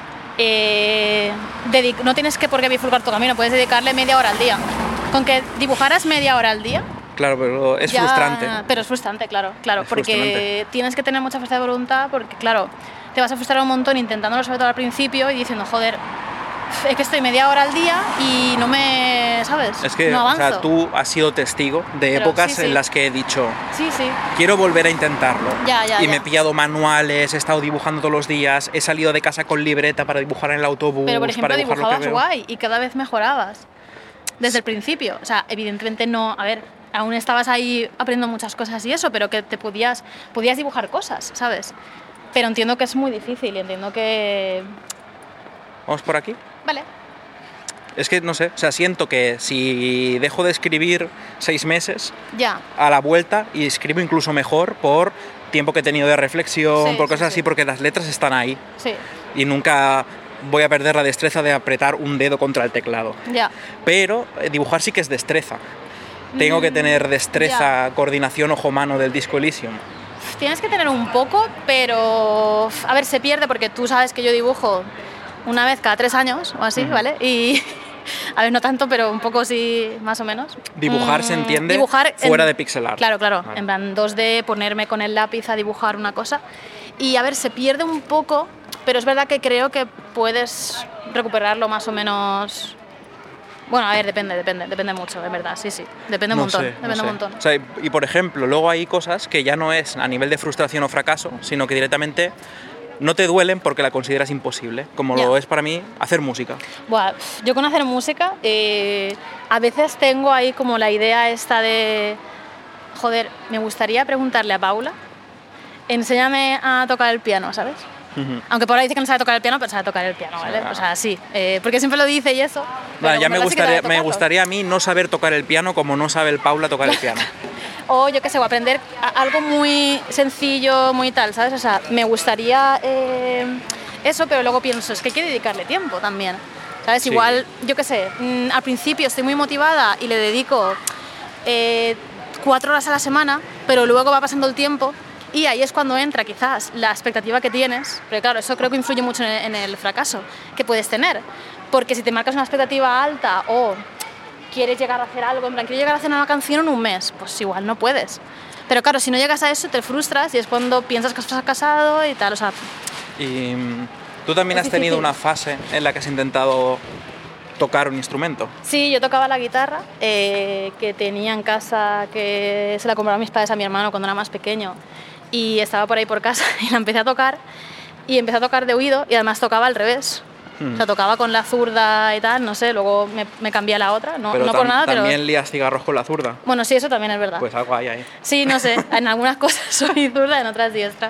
No tienes que por qué bifurcar tu camino, puedes dedicarle media hora al día. Con que dibujaras media hora al día. Claro, pero es frustrante. Pero es frustrante, claro, Es porque frustrante. tienes que tener mucha fuerza de voluntad, porque claro, te vas a frustrar un montón intentándolo sobre todo al principio y diciendo, joder, es que estoy media hora al día y no me, ¿sabes? Es que no avanzo. o sea, tú has sido testigo de Pero épocas sí. en las que he dicho, Sí, sí. quiero volver a intentarlo. Ya. Y me he pillado manuales, he estado dibujando todos los días, he salido de casa con libreta para dibujar en el autobús, Pero por ejemplo para dibujar lo que dibujabas veo. guay y cada vez mejorabas. Desde el principio. O sea, evidentemente no, a ver, aún estabas ahí aprendiendo muchas cosas y eso, pero que te podías dibujar cosas, ¿sabes? Pero entiendo que es muy difícil y entiendo que... ¿Vamos por aquí? Vale. Es que no sé, o sea, siento que si dejo de escribir 6 meses, Ya. a la vuelta y escribo incluso mejor por tiempo que he tenido de reflexión, Sí, por cosas sí. así, porque las letras están ahí Sí. y nunca voy a perder la destreza de apretar un dedo contra el teclado. Ya. Pero dibujar sí que es destreza. Tengo que tener destreza, coordinación ojo-mano del Disco Elysium. Tienes que tener un poco, pero... A ver, se pierde porque tú sabes que yo dibujo una vez cada 3 años o así, ¿vale? Y... A ver, no tanto, pero un poco sí, más o menos. Dibujar se entiende dibujar fuera de pixel art. Claro, Vale. en plan 2D, ponerme con el lápiz a dibujar una cosa. Y a ver, se pierde un poco, pero es verdad que creo que puedes recuperarlo más o menos... Bueno, a ver, depende mucho, en verdad, sí. Depende un No montón, sé, depende no sé. un montón. O sea, y por ejemplo, luego hay cosas que ya no es a nivel de frustración o fracaso, sino que directamente no te duelen porque la consideras imposible, como Ya. lo es para mí hacer música. Buah, yo con hacer música, a veces tengo ahí como la idea esta de, joder, me gustaría preguntarle a Paula, enséñame a tocar el piano, ¿sabes? Aunque Paula dice que no sabe tocar el piano, pero sabe tocar el piano, ¿vale? O sea, sí, porque siempre lo dice y eso. Vale, ya en verdad sí que sabe me tocarlo. gustaría a mí no saber tocar el piano como no sabe el Paula tocar el piano. O yo qué sé, o aprender algo muy sencillo, muy tal, ¿sabes? O sea, me gustaría eso, pero luego pienso, es que hay que dedicarle tiempo también, ¿sabes? Sí. Igual, yo qué sé, al principio estoy muy motivada y le dedico 4 horas a la semana, pero luego va pasando el tiempo y ahí es cuando entra quizás la expectativa que tienes, porque claro, eso creo que influye mucho en el fracaso que puedes tener, porque si te marcas una expectativa alta o quieres llegar a hacer algo, en plan, quiero llegar a hacer una canción en un mes, pues igual no puedes. Pero claro, si no llegas a eso te frustras y es cuando piensas que has fracasado y tal, o sea... Y tú también Es has tenido difícil. una fase en la que has intentado tocar un instrumento? Sí, yo tocaba la guitarra, que tenía en casa, que se la compraron mis padres a mi hermano cuando era más pequeño, y estaba por ahí por casa y la empecé a tocar, de oído, y además tocaba al revés. O sea, tocaba con la zurda y tal, no sé, luego me cambié a la otra, no por nada, pero... ¿También lías cigarros con la zurda? Bueno, sí, eso también es verdad. Pues algo hay ahí. Sí, no sé, en algunas cosas soy zurda, en otras diestra.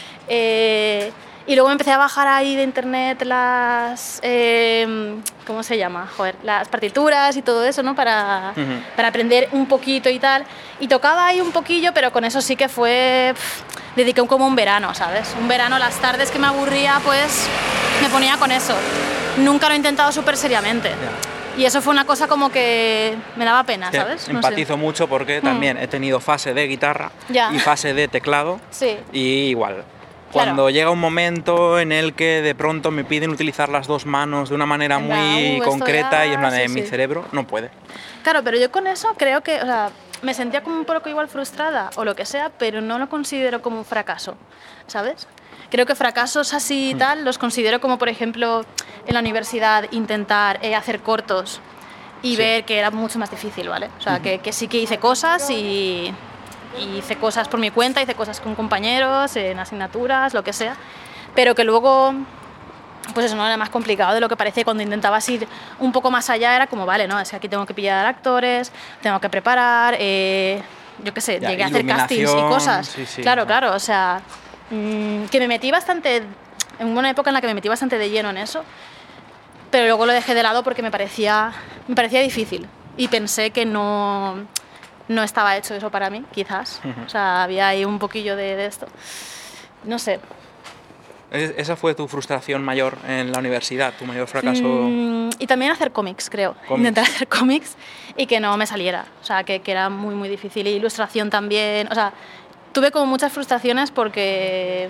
Y luego me empecé a bajar ahí de internet las... ¿cómo se llama? Joder, las partituras y todo eso, ¿no? Para aprender un poquito y tal. Y tocaba ahí un poquillo, pero con eso sí que fue... dediqué como un verano, ¿sabes? Un verano, las tardes que me aburría, pues me ponía con eso. Nunca lo he intentado súper seriamente. Y eso fue una cosa como que me daba pena, ¿sabes? Empatizo mucho porque también he tenido fase de guitarra y fase de teclado. Sí. Y igual, cuando llega un momento en el que de pronto me piden utilizar las dos manos de una manera muy concreta y en plan de mi cerebro no puede. Claro, pero yo con eso creo que, o sea, me sentía como un poco igual frustrada o lo que sea, pero no lo considero como un fracaso, ¿sabes? Creo que fracasos así y tal los considero como, por ejemplo, en la universidad intentar hacer cortos y ver que era mucho más difícil, ¿vale? O sea, que sí que hice cosas y hice cosas por mi cuenta, hice cosas con compañeros, en asignaturas, lo que sea, pero que luego, pues eso no era más complicado de lo que parece. Cuando intentabas ir un poco más allá era como, vale, no, es que aquí tengo que pillar actores, tengo que preparar, yo qué sé, llegué a hacer castings y cosas. Claro, o sea, que me metí bastante, en una época en la que me metí bastante de lleno en eso, pero luego lo dejé de lado porque me parecía difícil y pensé que no estaba hecho eso para mí, quizás. O sea, había ahí un poquillo de esto. No sé. ¿Esa fue tu frustración mayor en la universidad, tu mayor fracaso? Y también hacer cómics, creo. Intentar hacer cómics y que no me saliera. O sea, que era muy, muy difícil. Y ilustración también. O sea, tuve como muchas frustraciones porque...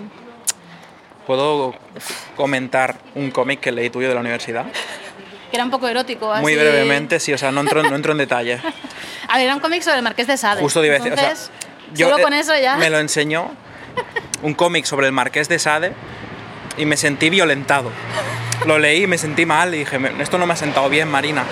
¿Puedo comentar un cómic que leí tuyo de la universidad? Que era un poco erótico, así... Muy brevemente, sí, o sea, no entro en detalle. A ver, era un cómic sobre el Marqués de Sade. Justo iba a decir, entonces, o sea, solo con eso ya... Me lo enseñó un cómic sobre el Marqués de Sade y me sentí violentado. Lo leí y me sentí mal y dije, esto no me ha sentado bien, Marina.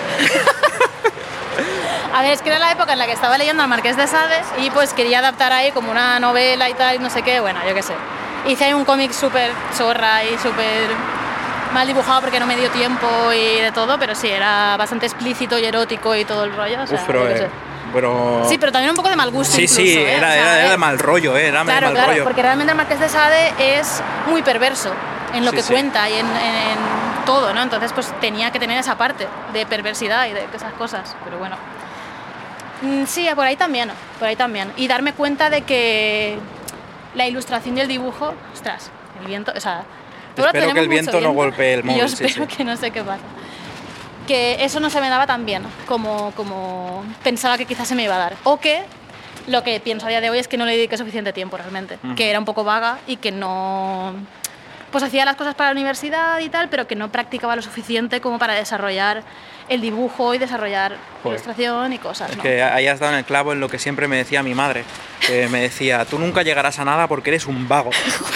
A ver, es que era la época en la que estaba leyendo al Marqués de Sade y pues quería adaptar ahí como una novela y tal, y no sé qué, bueno, yo qué sé. Hice ahí un cómic súper zorra y súper mal dibujado porque no me dio tiempo y de todo, pero sí, era bastante explícito y erótico y todo el rollo. O sea, pero... Sí, pero también un poco de mal gusto. Sí, incluso, sí, era de mal rollo, era claro, de mal rollo. Porque realmente el Marqués de Sade es muy perverso en lo que cuenta y en todo, ¿no? Entonces pues tenía que tener esa parte de perversidad y de esas cosas, pero bueno. Sí, por ahí también. Y darme cuenta de que la ilustración y el dibujo, ostras, el viento, o sea... Espero que el viento no golpee el móvil. Yo espero que no sé qué pasa. Que eso no se me daba tan bien como pensaba que quizás se me iba a dar. O que lo que pienso a día de hoy es que no le dediqué suficiente tiempo realmente. Que era un poco vaga y que no... Pues hacía las cosas para la universidad y tal, pero que no practicaba lo suficiente como para desarrollar el dibujo y desarrollar ilustración y cosas, ¿no? Es que ahí has dado en el clavo en lo que siempre me decía mi madre. Que me decía, tú nunca llegarás a nada porque eres un vago.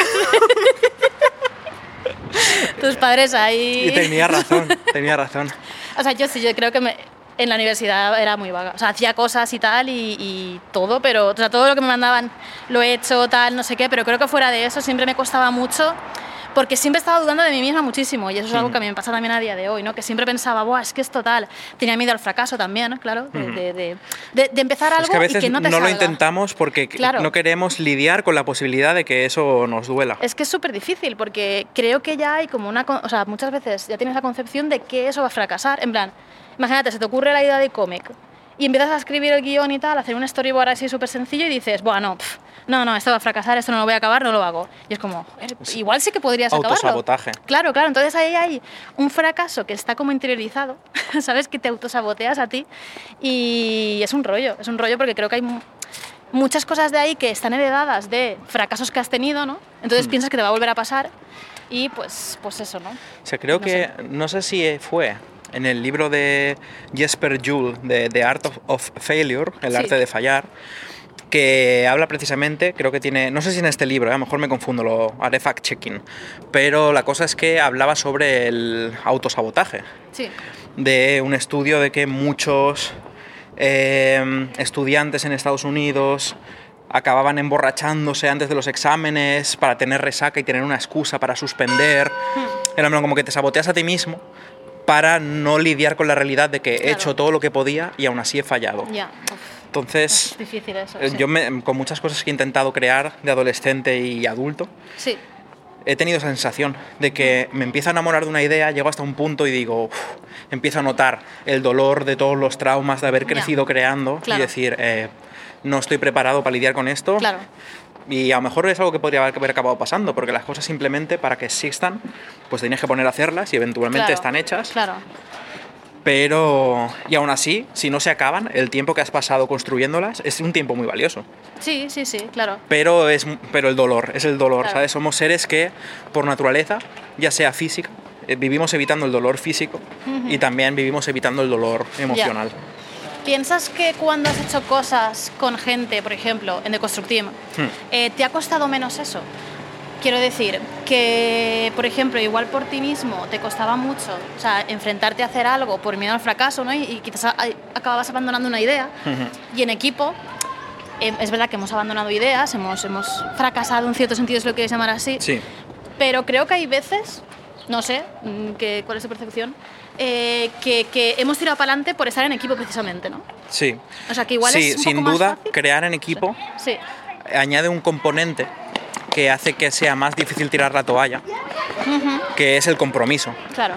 Tus padres ahí... Y tenía razón. O sea, yo creo que en la universidad era muy vaga. O sea, hacía cosas y tal y todo, pero o sea, todo lo que me mandaban lo he hecho, tal, no sé qué, pero creo que fuera de eso siempre me costaba mucho porque siempre estaba dudando de mí misma muchísimo y eso es algo que a mí me pasa también a día de hoy, ¿no? Que siempre pensaba, buah, es que es total. Tenía miedo al fracaso también, ¿no? Claro, de empezar algo es que a veces y que no te no salga. Lo intentamos porque no queremos lidiar con la posibilidad de que eso nos duela. Es que es súper difícil porque creo que ya hay como o sea, muchas veces ya tienes la concepción de que eso va a fracasar. En plan, imagínate, se te ocurre la idea de cómic y empiezas a escribir el guión y tal, hacer un storyboard así súper sencillo y dices, bueno, no, esto va a fracasar, esto no lo voy a acabar, no lo hago. Y es como, igual sí que podrías acabarlo. Autosabotaje. Claro, entonces ahí hay un fracaso que está como interiorizado, ¿sabes? Que te autosaboteas a ti y es un rollo porque creo que hay muchas cosas de ahí que están heredadas de fracasos que has tenido, ¿no? Entonces piensas que te va a volver a pasar y pues eso, ¿no? O sea, creo no sé si fue en el libro de Jesper Juhl, de The Art of Failure, el arte de fallar, que habla precisamente, creo que tiene, no sé si en este libro, a lo mejor me confundo, lo haré fact-checking, pero la cosa es que hablaba sobre el autosabotaje. Sí. De un estudio de que muchos estudiantes en Estados Unidos acababan emborrachándose antes de los exámenes para tener resaca y tener una excusa para suspender. Era como que te saboteas a ti mismo para no lidiar con la realidad de que he hecho todo lo que podía y aún así he fallado. Entonces, es difícil eso, yo con muchas cosas que he intentado crear de adolescente y adulto, he tenido esa sensación de que me empiezo a enamorar de una idea, llego hasta un punto y digo, empiezo a notar el dolor de todos los traumas de haber crecido creando y decir, no estoy preparado para lidiar con esto. Y a lo mejor es algo que podría haber acabado pasando, porque las cosas simplemente para que existan, pues tienes que poner a hacerlas y eventualmente están hechas. Pero, y aún así, si no se acaban, el tiempo que has pasado construyéndolas es un tiempo muy valioso. Sí, claro. Pero el dolor, es el dolor, ¿sabes? Somos seres que, por naturaleza, ya sea física, vivimos evitando el dolor físico y también vivimos evitando el dolor emocional. ¿Piensas que cuando has hecho cosas con gente, por ejemplo, en The Construct Team, te ha costado menos eso? Quiero decir, que, por ejemplo, igual por ti mismo te costaba mucho, o sea, enfrentarte a hacer algo por miedo al fracaso, ¿no? Y quizás acababas abandonando una idea. Y en equipo, es verdad que hemos abandonado ideas, hemos fracasado en cierto sentido, si lo quieres llamar así. Pero creo que hay veces, no sé, ¿cuál es tu percepción? Que hemos tirado para adelante por estar en equipo precisamente, ¿no? Sí. O sea, que igual es un poco sin más duda, fácil. Crear en equipo añade un componente que hace que sea más difícil tirar la toalla, que es el compromiso.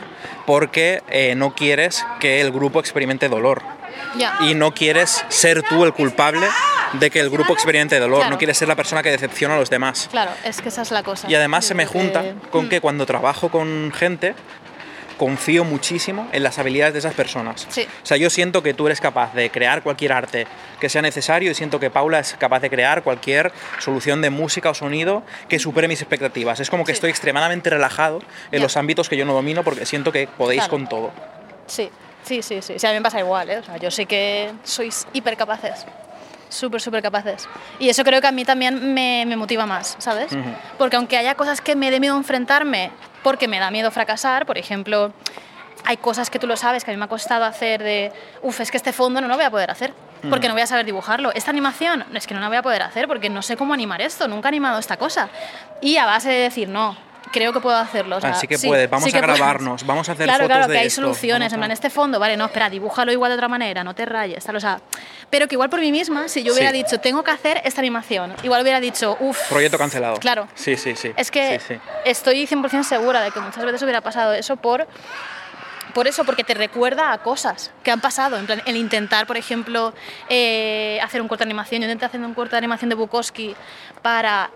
Porque no quieres que el grupo experimente dolor. Y no quieres ser tú el culpable de que el grupo experimente dolor. No quieres ser la persona que decepciona a los demás. Es que esa es la cosa. Y además se me junta con que cuando trabajo con gente, confío muchísimo en las habilidades de esas personas. O sea, yo siento que tú eres capaz de crear cualquier arte que sea necesario y siento que Paula es capaz de crear cualquier solución de música o sonido que supere mis expectativas. Es como que estoy extremadamente relajado en los ámbitos que yo no domino porque siento que podéis con todo. Sí, a mí me pasa igual, ¿eh? O sea, yo sé que sois hipercapaces. Súper capaces. Y eso creo que a mí también me motiva más, ¿sabes? Porque aunque haya cosas que me dé miedo enfrentarme, porque me da miedo fracasar, por ejemplo, hay cosas que tú lo sabes, que a mí me ha costado hacer es que este fondo no lo voy a poder hacer, porque no voy a saber dibujarlo. Esta animación, es que no la voy a poder hacer, porque no sé cómo animar esto, nunca he animado esta cosa. Y a base de decir, no, creo que puedo hacerlo. O sea, así que puedes, vamos a grabarnos, vamos a hacer fotos de esto. Claro, que hay soluciones, en plan, este fondo, vale, no, espera, dibújalo igual de otra manera, no te rayes, tal, o sea, pero que igual por mí misma, si yo hubiera dicho, tengo que hacer esta animación, igual hubiera dicho, proyecto cancelado. Claro. Sí. Es que estoy 100% segura de que muchas veces hubiera pasado eso por eso, porque te recuerda a cosas que han pasado, en plan, el intentar, por ejemplo, hacer un corto de animación. Yo intenté hacer un corto de animación de Bukowski para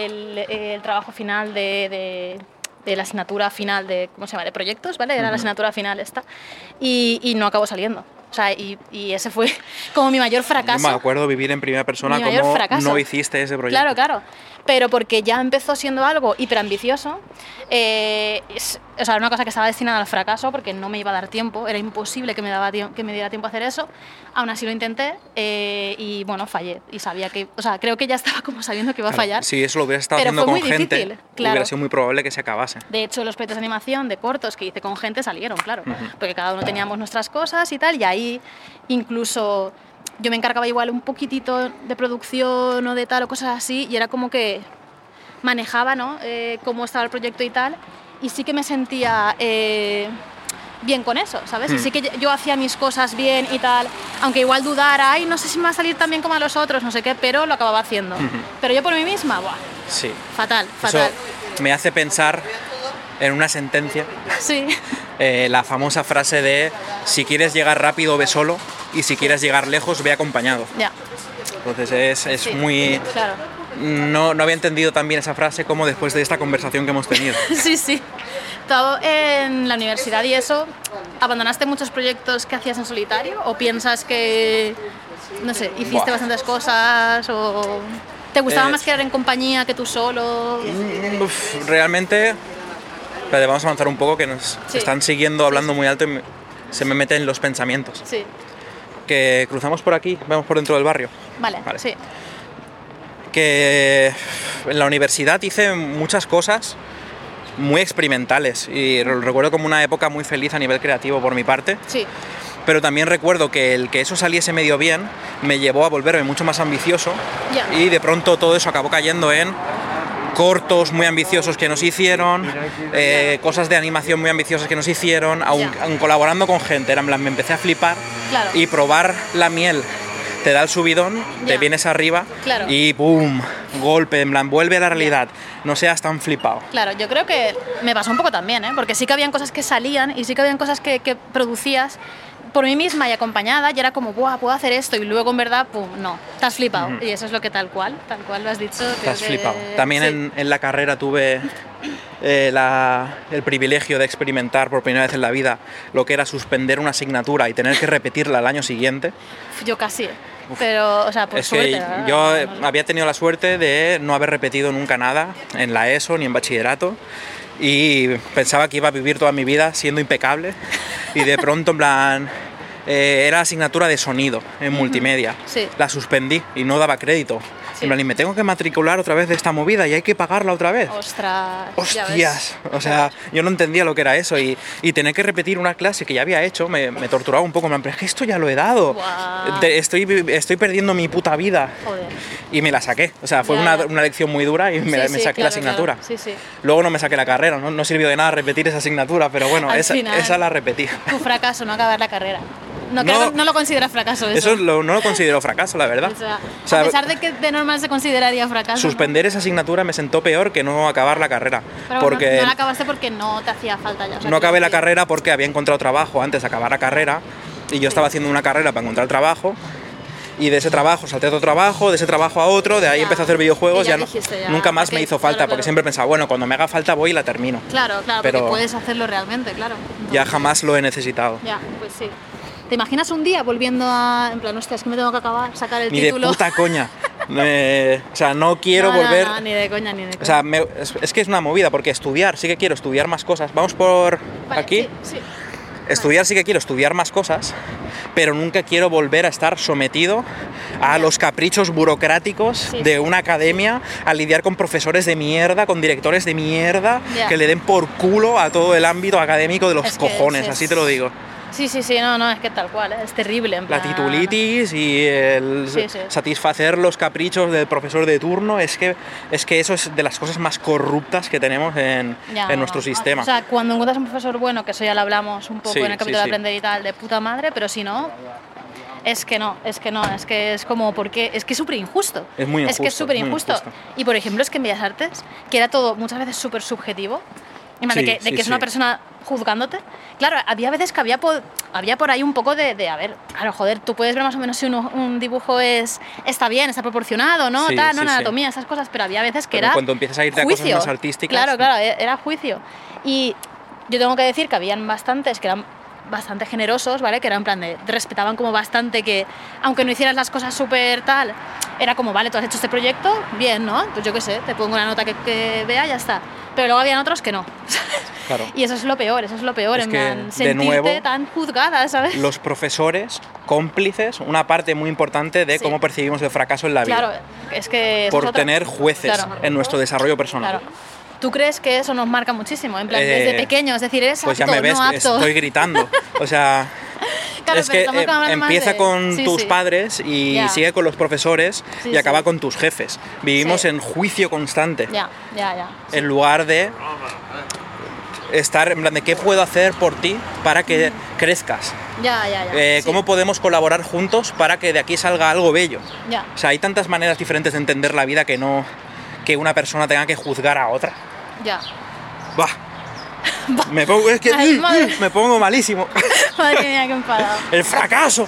el trabajo final de la asignatura final de, ¿cómo se llama?, de proyectos, ¿vale? Era la asignatura final esta, y no acabó saliendo. O sea, y ese fue como mi mayor fracaso. Yo me acuerdo vivir en primera persona cómo no hiciste ese proyecto. Claro. Pero porque ya empezó siendo algo hiperambicioso, o sea, era una cosa que estaba destinada al fracaso porque no me iba a dar tiempo, era imposible que me diera tiempo a hacer eso. Aún así lo intenté y bueno, fallé. Y sabía que, o sea, creo que ya estaba como sabiendo que iba a fallar. Si eso lo hubieras estado haciendo con gente, hubiera sido muy probable que se acabase. De hecho, los proyectos de animación, de cortos que hice con gente salieron, claro, porque cada uno teníamos nuestras cosas y tal, y ahí incluso yo me encargaba igual un poquitito de producción o de tal o cosas así, y era como que manejaba, ¿no?, cómo estaba el proyecto y tal, y sí que me sentía bien con eso, ¿sabes? Y sí que yo hacía mis cosas bien y tal, aunque igual dudara, ay, no sé si me va a salir tan bien como a los otros, no sé qué, pero lo acababa haciendo. Pero yo por mí misma, ¡buah! Sí. Fatal. Eso me hace pensar en una sentencia. Sí. La famosa frase de, si quieres llegar rápido, ve solo, y si quieres llegar lejos, ve acompañado. Ya. Entonces es muy... Claro. No había entendido tan bien esa frase como después de esta conversación que hemos tenido. Sí. ¿Tú en la universidad y eso, abandonaste muchos proyectos que hacías en solitario? ¿O piensas que, no sé, hiciste bastantes cosas? ¿O te gustaba más crear en compañía que tú solo? Realmente... Pero vamos a avanzar un poco, que nos están siguiendo hablando muy alto y se me meten los pensamientos. Sí. Que cruzamos por aquí, vamos por dentro del barrio. Vale. Sí. que en la universidad hice muchas cosas muy experimentales y recuerdo como una época muy feliz a nivel creativo por mi parte. Sí. Pero también recuerdo que el que eso saliese medio bien me llevó a volverme mucho más ambicioso y de pronto todo eso acabó cayendo en cortos muy ambiciosos que nos hicieron, cosas de animación muy ambiciosas que nos hicieron, aun colaborando con gente. Era en plan, me empecé a flipar y probar la miel te da el subidón, te vienes arriba y ¡pum! Golpe, en plan, vuelve a la realidad, no seas tan flipado. Claro, yo creo que me pasó un poco también, porque sí que habían cosas que salían y sí que habían cosas que producías por mí misma y acompañada y era como, ¡buah, puedo hacer esto! Y luego en verdad, ¡pum! No, te has flipado. Y eso es lo que tal cual lo has dicho. Te has flipado. También en la carrera tuve el privilegio de experimentar por primera vez en la vida lo que era suspender una asignatura y tener que repetirla al año siguiente. Yo casi, pero, o sea, por suerte. Que yo había tenido la suerte de no haber repetido nunca nada en la ESO ni en bachillerato y pensaba que iba a vivir toda mi vida siendo impecable y de pronto, en plan, era asignatura de sonido en multimedia. Sí. La suspendí y no daba crédito. En plan, y me tengo que matricular otra vez de esta movida y hay que pagarla otra vez. ¡Ostras! ¡Hostias! O sea, yo no entendía lo que era eso y tener que repetir una clase que ya había hecho me torturaba un poco. Me plan, es que esto ya lo he dado. Wow. Estoy perdiendo mi puta vida. Joder. Y me la saqué. O sea, fue una lección muy dura y me saqué la asignatura. Claro. Sí. Luego no me saqué la carrera, no sirvió de nada repetir esa asignatura, pero bueno, esa la repetí. Tu fracaso, no acabar la carrera. No lo consideras fracaso eso. No lo considero fracaso, la verdad. O sea, a pesar de que de normal se consideraría fracaso. Suspender esa asignatura me sentó peor que no acabar la carrera. Pero porque no la acabaste porque no te hacía falta ya. O sea, no acabé la carrera porque había encontrado trabajo antes de acabar la carrera y yo estaba haciendo una carrera para encontrar trabajo. Y de ese trabajo salté a otro trabajo, de ese trabajo a otro, de ahí empecé a hacer videojuegos, nunca más me hizo falta, porque siempre pensaba, bueno, cuando me haga falta voy y la termino. Claro, pero porque puedes hacerlo realmente, claro. Entonces, ya jamás lo he necesitado. Ya, pues sí. ¿Te imaginas un día volviendo a, en plan, hostia, es que me tengo que acabar, sacar el título? Ni de puta coña. O sea, no quiero volver... No, ni de coña. O sea, es que es una movida, porque estudiar, sí que quiero estudiar más cosas. Vamos por aquí. Sí. Estudiar sí que quiero estudiar más cosas, pero nunca quiero volver a estar sometido a los caprichos burocráticos de una academia, a lidiar con profesores de mierda, con directores de mierda, que le den por culo a todo el ámbito académico de los cojones, así te lo digo. Sí, no, es que tal cual, es terrible. En plan... La titulitis y el satisfacer los caprichos del profesor de turno, es que eso es de las cosas más corruptas que tenemos en nuestro sistema. O sea, cuando encuentras un profesor bueno, que eso ya lo hablamos un poco en el capítulo de Aprender y tal, de puta madre, pero si no... Es que es como, porque es que es súper injusto. Es muy injusto. Es que es súper injusto. Y por ejemplo, es que en Bellas Artes, que era todo muchas veces súper subjetivo, de que es una persona juzgándote. Claro, había veces que había por ahí un poco de a ver, claro, joder, tú puedes ver más o menos si un dibujo está bien, está proporcionado, ¿no? Anatomía, esas cosas, pero había veces que era cuando empiezas a irte juicio. A cosas más artísticas. Claro, era juicio. Y yo tengo que decir que habían bastantes que eran bastante generosos, ¿vale? Que era en plan de respetaban como bastante que, aunque no hicieras las cosas súper tal, era como, vale, tú has hecho este proyecto, bien, ¿no? Pues yo qué sé, te pongo una nota que vea, ya está. Pero luego habían otros que no. Claro. Y eso es lo peor, en plan, sentirte nuevo, tan juzgada, ¿sabes? Los profesores, cómplices, una parte muy importante de cómo percibimos el fracaso en la vida. Claro, es que... Por tener jueces en nuestro desarrollo personal. Claro. ¿Tú crees que eso nos marca muchísimo? En plan, desde pequeño, es decir, eres pues apto, ya me ves, no apto. estoy gritando. O sea... Claro, es que empieza con tus sí. padres y sigue con los profesores y acaba con tus jefes. Vivimos en juicio constante. Ya. En lugar de estar en plan de qué puedo hacer por ti para que crezcas. ¿Cómo podemos colaborar juntos para que de aquí salga algo bello? O sea, hay tantas maneras diferentes de entender la vida que una persona tenga que juzgar a otra. Bah. Me pongo malísimo. Madre mía, qué enfadado. ¡El fracaso!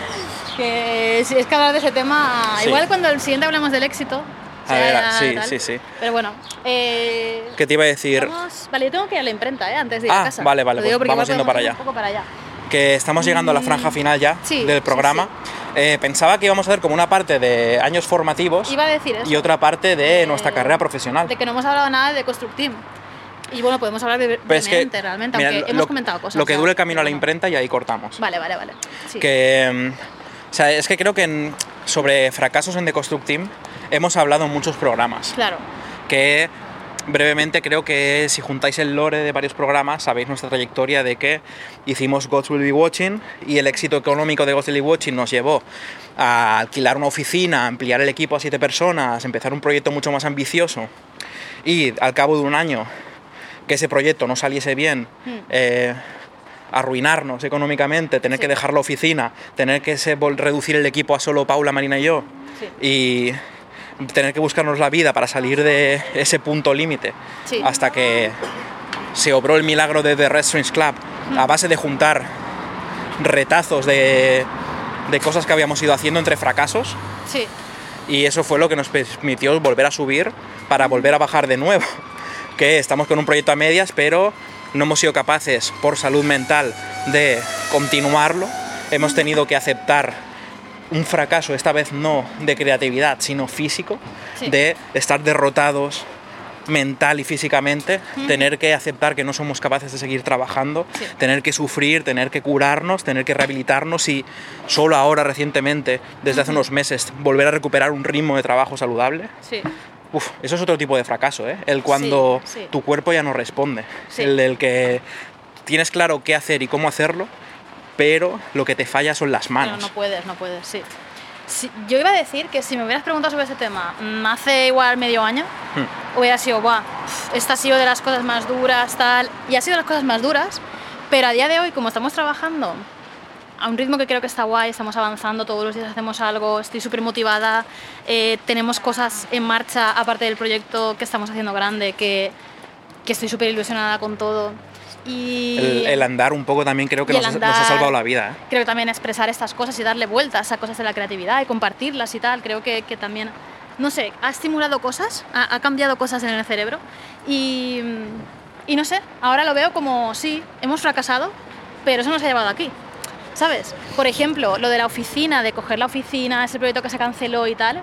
Que si es que hablar de ese tema... Igual cuando el siguiente hablamos del éxito... A ver, sí. Pero bueno... ¿Qué te iba a decir? Vale, yo tengo que ir a la imprenta, antes de ir a casa. Vale, pues vamos yendo para allá. Un poco para allá. Que estamos llegando a la franja final ya del programa. Pensaba que íbamos a ver como una parte de años formativos. Iba a decir eso. Y otra parte de nuestra carrera profesional. De que no hemos hablado nada de Constructeam. Y bueno, podemos hablar brevemente, realmente, mira, aunque hemos comentado cosas. Lo que dure el camino a la imprenta y ahí cortamos. Vale. Sí. Que, o sea, es que creo que sobre fracasos en The Construct Team hemos hablado en muchos programas. Claro. Que brevemente creo que si juntáis el lore de varios programas sabéis nuestra trayectoria de que hicimos Gods Will Be Watching y el éxito económico de Gods Will Be Watching nos llevó a alquilar una oficina, ampliar el equipo a 7 personas, empezar un proyecto mucho más ambicioso y al cabo de un año que ese proyecto no saliese bien, arruinarnos económicamente, tener que dejar la oficina, tener que reducir el equipo a solo Paula, Marina y yo y tener que buscarnos la vida para salir de ese punto límite hasta que se obró el milagro de The Restaurants Club a base de juntar retazos de cosas que habíamos ido haciendo entre fracasos y eso fue lo que nos permitió volver a subir para volver a bajar de nuevo, que estamos con un proyecto a medias pero no hemos sido capaces por salud mental de continuarlo, hemos tenido que aceptar un fracaso, esta vez no de creatividad, sino físico, de estar derrotados mental y físicamente, tener que aceptar que no somos capaces de seguir trabajando, tener que sufrir, tener que curarnos, tener que rehabilitarnos y solo ahora recientemente, desde hace unos meses, volver a recuperar un ritmo de trabajo saludable. Eso es otro tipo de fracaso, ¿eh? El cuando tu cuerpo ya no responde, el que tienes claro qué hacer y cómo hacerlo, pero lo que te falla son las manos. No puedes, sí. Yo iba a decir que si me hubieras preguntado sobre ese tema hace igual medio año, hubiera sido, esta ha sido de las cosas más duras, tal, y ha sido de las cosas más duras, pero a día de hoy, como estamos trabajando a un ritmo que creo que está guay, estamos avanzando, todos los días hacemos algo, estoy súper motivada, tenemos cosas en marcha, aparte del proyecto que estamos haciendo grande, que estoy súper ilusionada con todo. Y el andar un poco también creo que nos ha salvado la vida, ¿eh? Creo que también expresar estas cosas y darle vueltas a cosas de la creatividad y compartirlas y tal, creo que también, no sé, ha estimulado cosas, ha cambiado cosas en el cerebro y no sé, ahora lo veo como, sí, hemos fracasado, pero eso nos ha llevado aquí, ¿sabes? Por ejemplo, lo de la oficina, de coger la oficina, ese proyecto que se canceló y tal,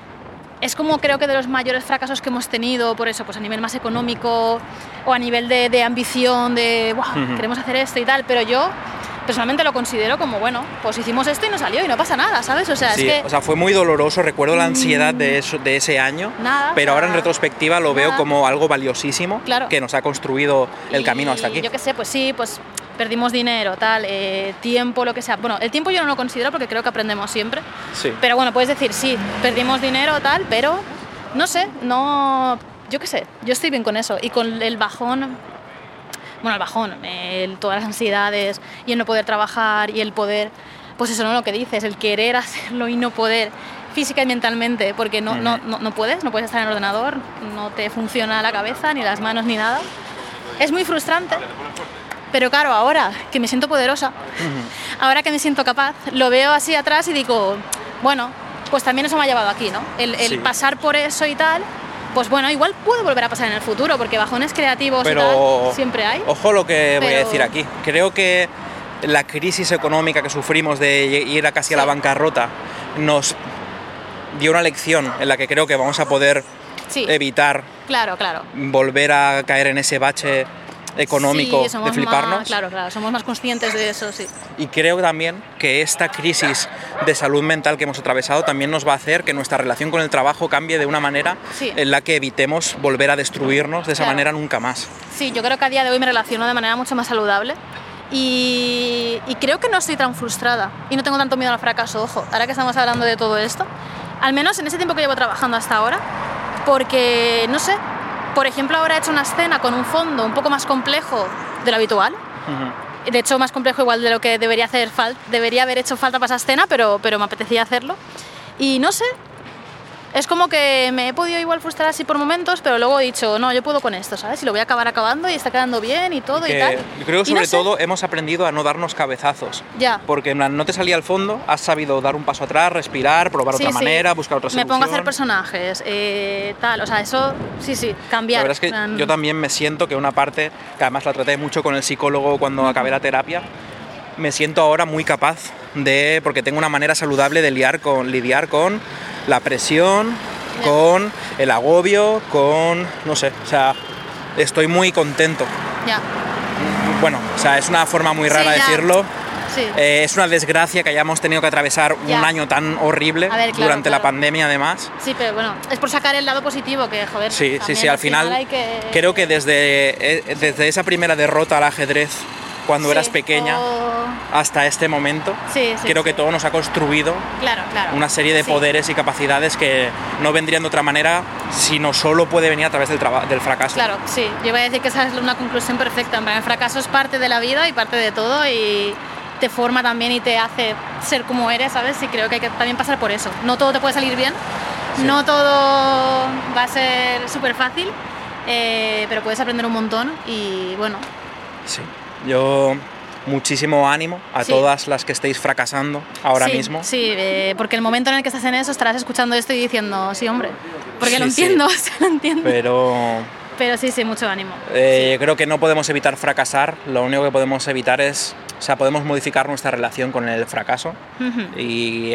es como creo que de los mayores fracasos que hemos tenido, por eso, pues a nivel más económico o a nivel de ambición, de queremos hacer esto y tal, pero yo personalmente lo considero como, bueno, pues hicimos esto y no salió y no pasa nada, ¿sabes? O sea, o sea, fue muy doloroso, recuerdo la ansiedad de ese año, pero ahora en retrospectiva lo veo como algo valiosísimo, que nos ha construido el camino hasta aquí. Yo qué sé, pues sí, pues perdimos dinero, tal, tiempo, lo que sea. Bueno, el tiempo yo no lo considero porque creo que aprendemos siempre. Pero bueno, puedes decir, sí, perdimos dinero, tal, pero no sé, yo qué sé, yo estoy bien con eso. Y con el bajón, todas las ansiedades y el no poder trabajar y el poder, pues eso, no lo que dices, el querer hacerlo y no poder física y mentalmente, porque no puedes estar en el ordenador, no te funciona la cabeza, ni las manos, ni nada. Es muy frustrante. Pero claro, ahora que me siento poderosa, ahora que me siento capaz, lo veo así atrás y digo, bueno, pues también eso me ha llevado aquí, ¿no? El pasar por eso y tal, pues bueno, igual puede volver a pasar en el futuro, porque bajones creativos y tal siempre hay. Ojo lo que voy a decir aquí. Creo que la crisis económica que sufrimos de ir casi a la bancarrota nos dio una lección en la que creo que vamos a poder evitar volver a caer en ese bache económico de fliparnos. Claro, somos más conscientes de eso, Y creo también que esta crisis de salud mental que hemos atravesado también nos va a hacer que nuestra relación con el trabajo cambie de una manera en la que evitemos volver a destruirnos de esa manera nunca más. Sí, yo creo que a día de hoy me relaciono de manera mucho más saludable y creo que no estoy tan frustrada y no tengo tanto miedo al fracaso, ojo, ahora que estamos hablando de todo esto, al menos en ese tiempo que llevo trabajando hasta ahora, porque, no sé, por ejemplo, ahora he hecho una escena con un fondo un poco más complejo de lo habitual. De hecho, más complejo igual de lo que debería haber hecho falta para esa escena, pero me apetecía hacerlo. Y no sé, es como que me he podido igual frustrar así por momentos, pero luego he dicho, no, yo puedo con esto, ¿sabes? Y lo voy a acabar acabando y está quedando bien y todo y tal. Yo creo que sobre todo hemos aprendido a no darnos cabezazos. Porque no te salía al fondo, has sabido dar un paso atrás, respirar, probar otra manera, buscar otra solución. Me pongo a hacer personajes, tal, o sea, eso, cambiar. La verdad es que yo también me siento que una parte, que además la traté mucho con el psicólogo cuando acabé la terapia, me siento ahora muy capaz porque tengo una manera saludable de lidiar con la presión, con el agobio, no sé, o sea, estoy muy contento. Bueno, o sea, es una forma muy rara de decirlo, Sí. Es una desgracia que hayamos tenido que atravesar un año tan horrible durante la pandemia, además. Sí, pero bueno, es por sacar el lado positivo, que joder. Sí, al final creo que desde esa primera derrota al ajedrez, cuando eras pequeña, hasta este momento, creo que todo nos ha construido una serie de poderes y capacidades que no vendrían de otra manera, sino solo puede venir a través del fracaso. Claro, sí. Yo voy a decir que esa es una conclusión perfecta. El fracaso es parte de la vida y parte de todo y te forma también y te hace ser como eres, ¿sabes? Y creo que hay que también pasar por eso. No todo te puede salir bien, no todo va a ser súper fácil, pero puedes aprender un montón y bueno. Sí. Yo muchísimo ánimo a todas las que estéis fracasando ahora mismo. Sí, porque el momento en el que estás en eso estarás escuchando esto y diciendo, sí, hombre, porque lo entiendo, lo entiendo. Pero sí, mucho ánimo. Creo que no podemos evitar fracasar, lo único que podemos evitar es, podemos modificar nuestra relación con el fracaso y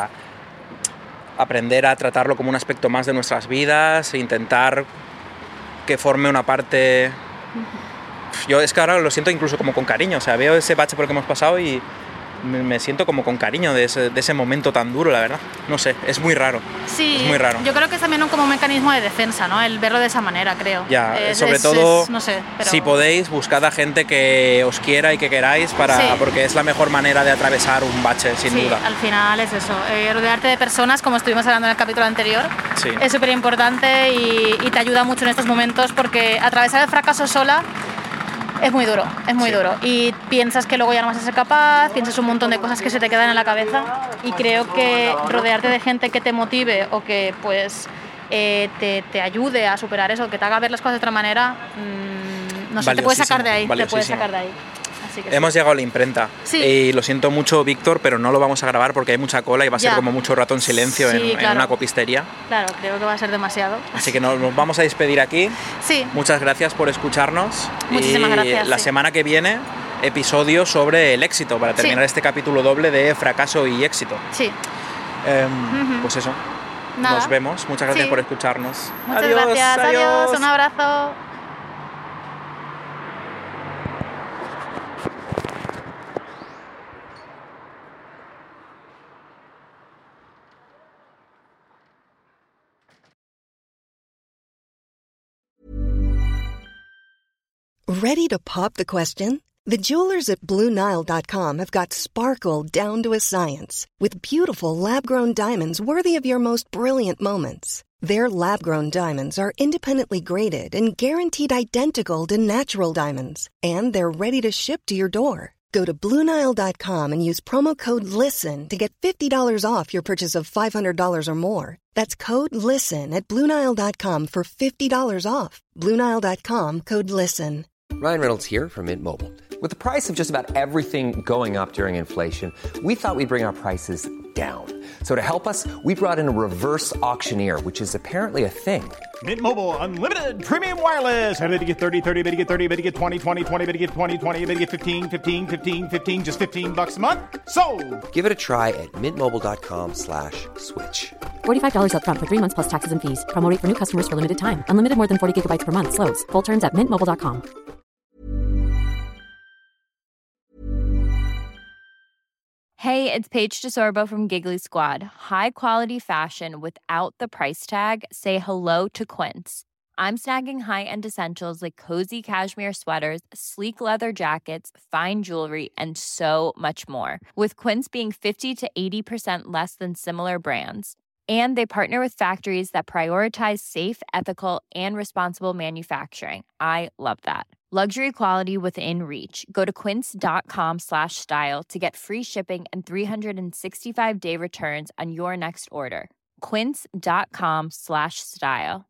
aprender a tratarlo como un aspecto más de nuestras vidas e intentar que forme una parte... Yo es que ahora lo siento incluso como con cariño, veo ese bache por el que hemos pasado y me siento como con cariño de ese momento tan duro, la verdad. No sé, es muy raro. Sí, es muy raro. Yo creo que es también como un mecanismo de defensa, ¿no? El verlo de esa manera, creo. Sobre todo, no sé, pero... si podéis, buscad a gente que os quiera y que queráis, porque es la mejor manera de atravesar un bache, sin duda. Sí, al final es eso. Rodearte de personas, como estuvimos hablando en el capítulo anterior, es súper importante y te ayuda mucho en estos momentos, porque atravesar el fracaso sola es muy duro, duro. Y piensas que luego ya no vas a ser capaz, piensas un montón de cosas que se te quedan en la cabeza y creo que rodearte de gente que te motive o que pues te ayude a superar eso, que te haga ver las cosas de otra manera, no sé, te puedes sacar de ahí, Así que hemos llegado a la imprenta y lo siento mucho, Víctor, pero no lo vamos a grabar porque hay mucha cola y va a ser como mucho rato en silencio en una copistería. Claro, creo que va a ser demasiado. Así que nos vamos a despedir aquí. Muchas gracias por escucharnos. Muchísimas gracias. La semana que viene, episodio sobre el éxito, para terminar este capítulo doble de fracaso y éxito. Pues eso. Nada. Nos vemos. Muchas gracias por escucharnos. Muchas gracias. Adiós. Un abrazo. Ready to pop the question? The jewelers at BlueNile.com have got sparkle down to a science with beautiful lab-grown diamonds worthy of your most brilliant moments. Their lab-grown diamonds are independently graded and guaranteed identical to natural diamonds, and they're ready to ship to your door. Go to BlueNile.com and use promo code LISTEN to get $50 off your purchase of $500 or more. That's code LISTEN at BlueNile.com for $50 off. BlueNile.com, code LISTEN. Ryan Reynolds here from Mint Mobile. With the price of just about everything going up during inflation, we thought we'd bring our prices down. So to help us, we brought in a reverse auctioneer, which is apparently a thing. Mint Mobile Unlimited Premium Wireless. How to get 30, 30, bit to get 30, bit to get 20, 20, 20, bit to get 20, 20, bit to get 15, 15, 15, 15, just $15 a month? Sold! Give it a try at mintmobile.com/switch. $45 up front for 3 months plus taxes and fees. Promo rate for new customers for limited time. Unlimited more than 40 gigabytes per month. Slows full terms at mintmobile.com. Hey, it's Paige DeSorbo from Giggly Squad. High quality fashion without the price tag. Say hello to Quince. I'm snagging high-end essentials like cozy cashmere sweaters, sleek leather jackets, fine jewelry, and so much more. With Quince being 50 to 80% less than similar brands. And they partner with factories that prioritize safe, ethical, and responsible manufacturing. I love that. Luxury quality within reach. Go to quince.com/style to get free shipping and 365-day returns on your next order. Quince.com/style.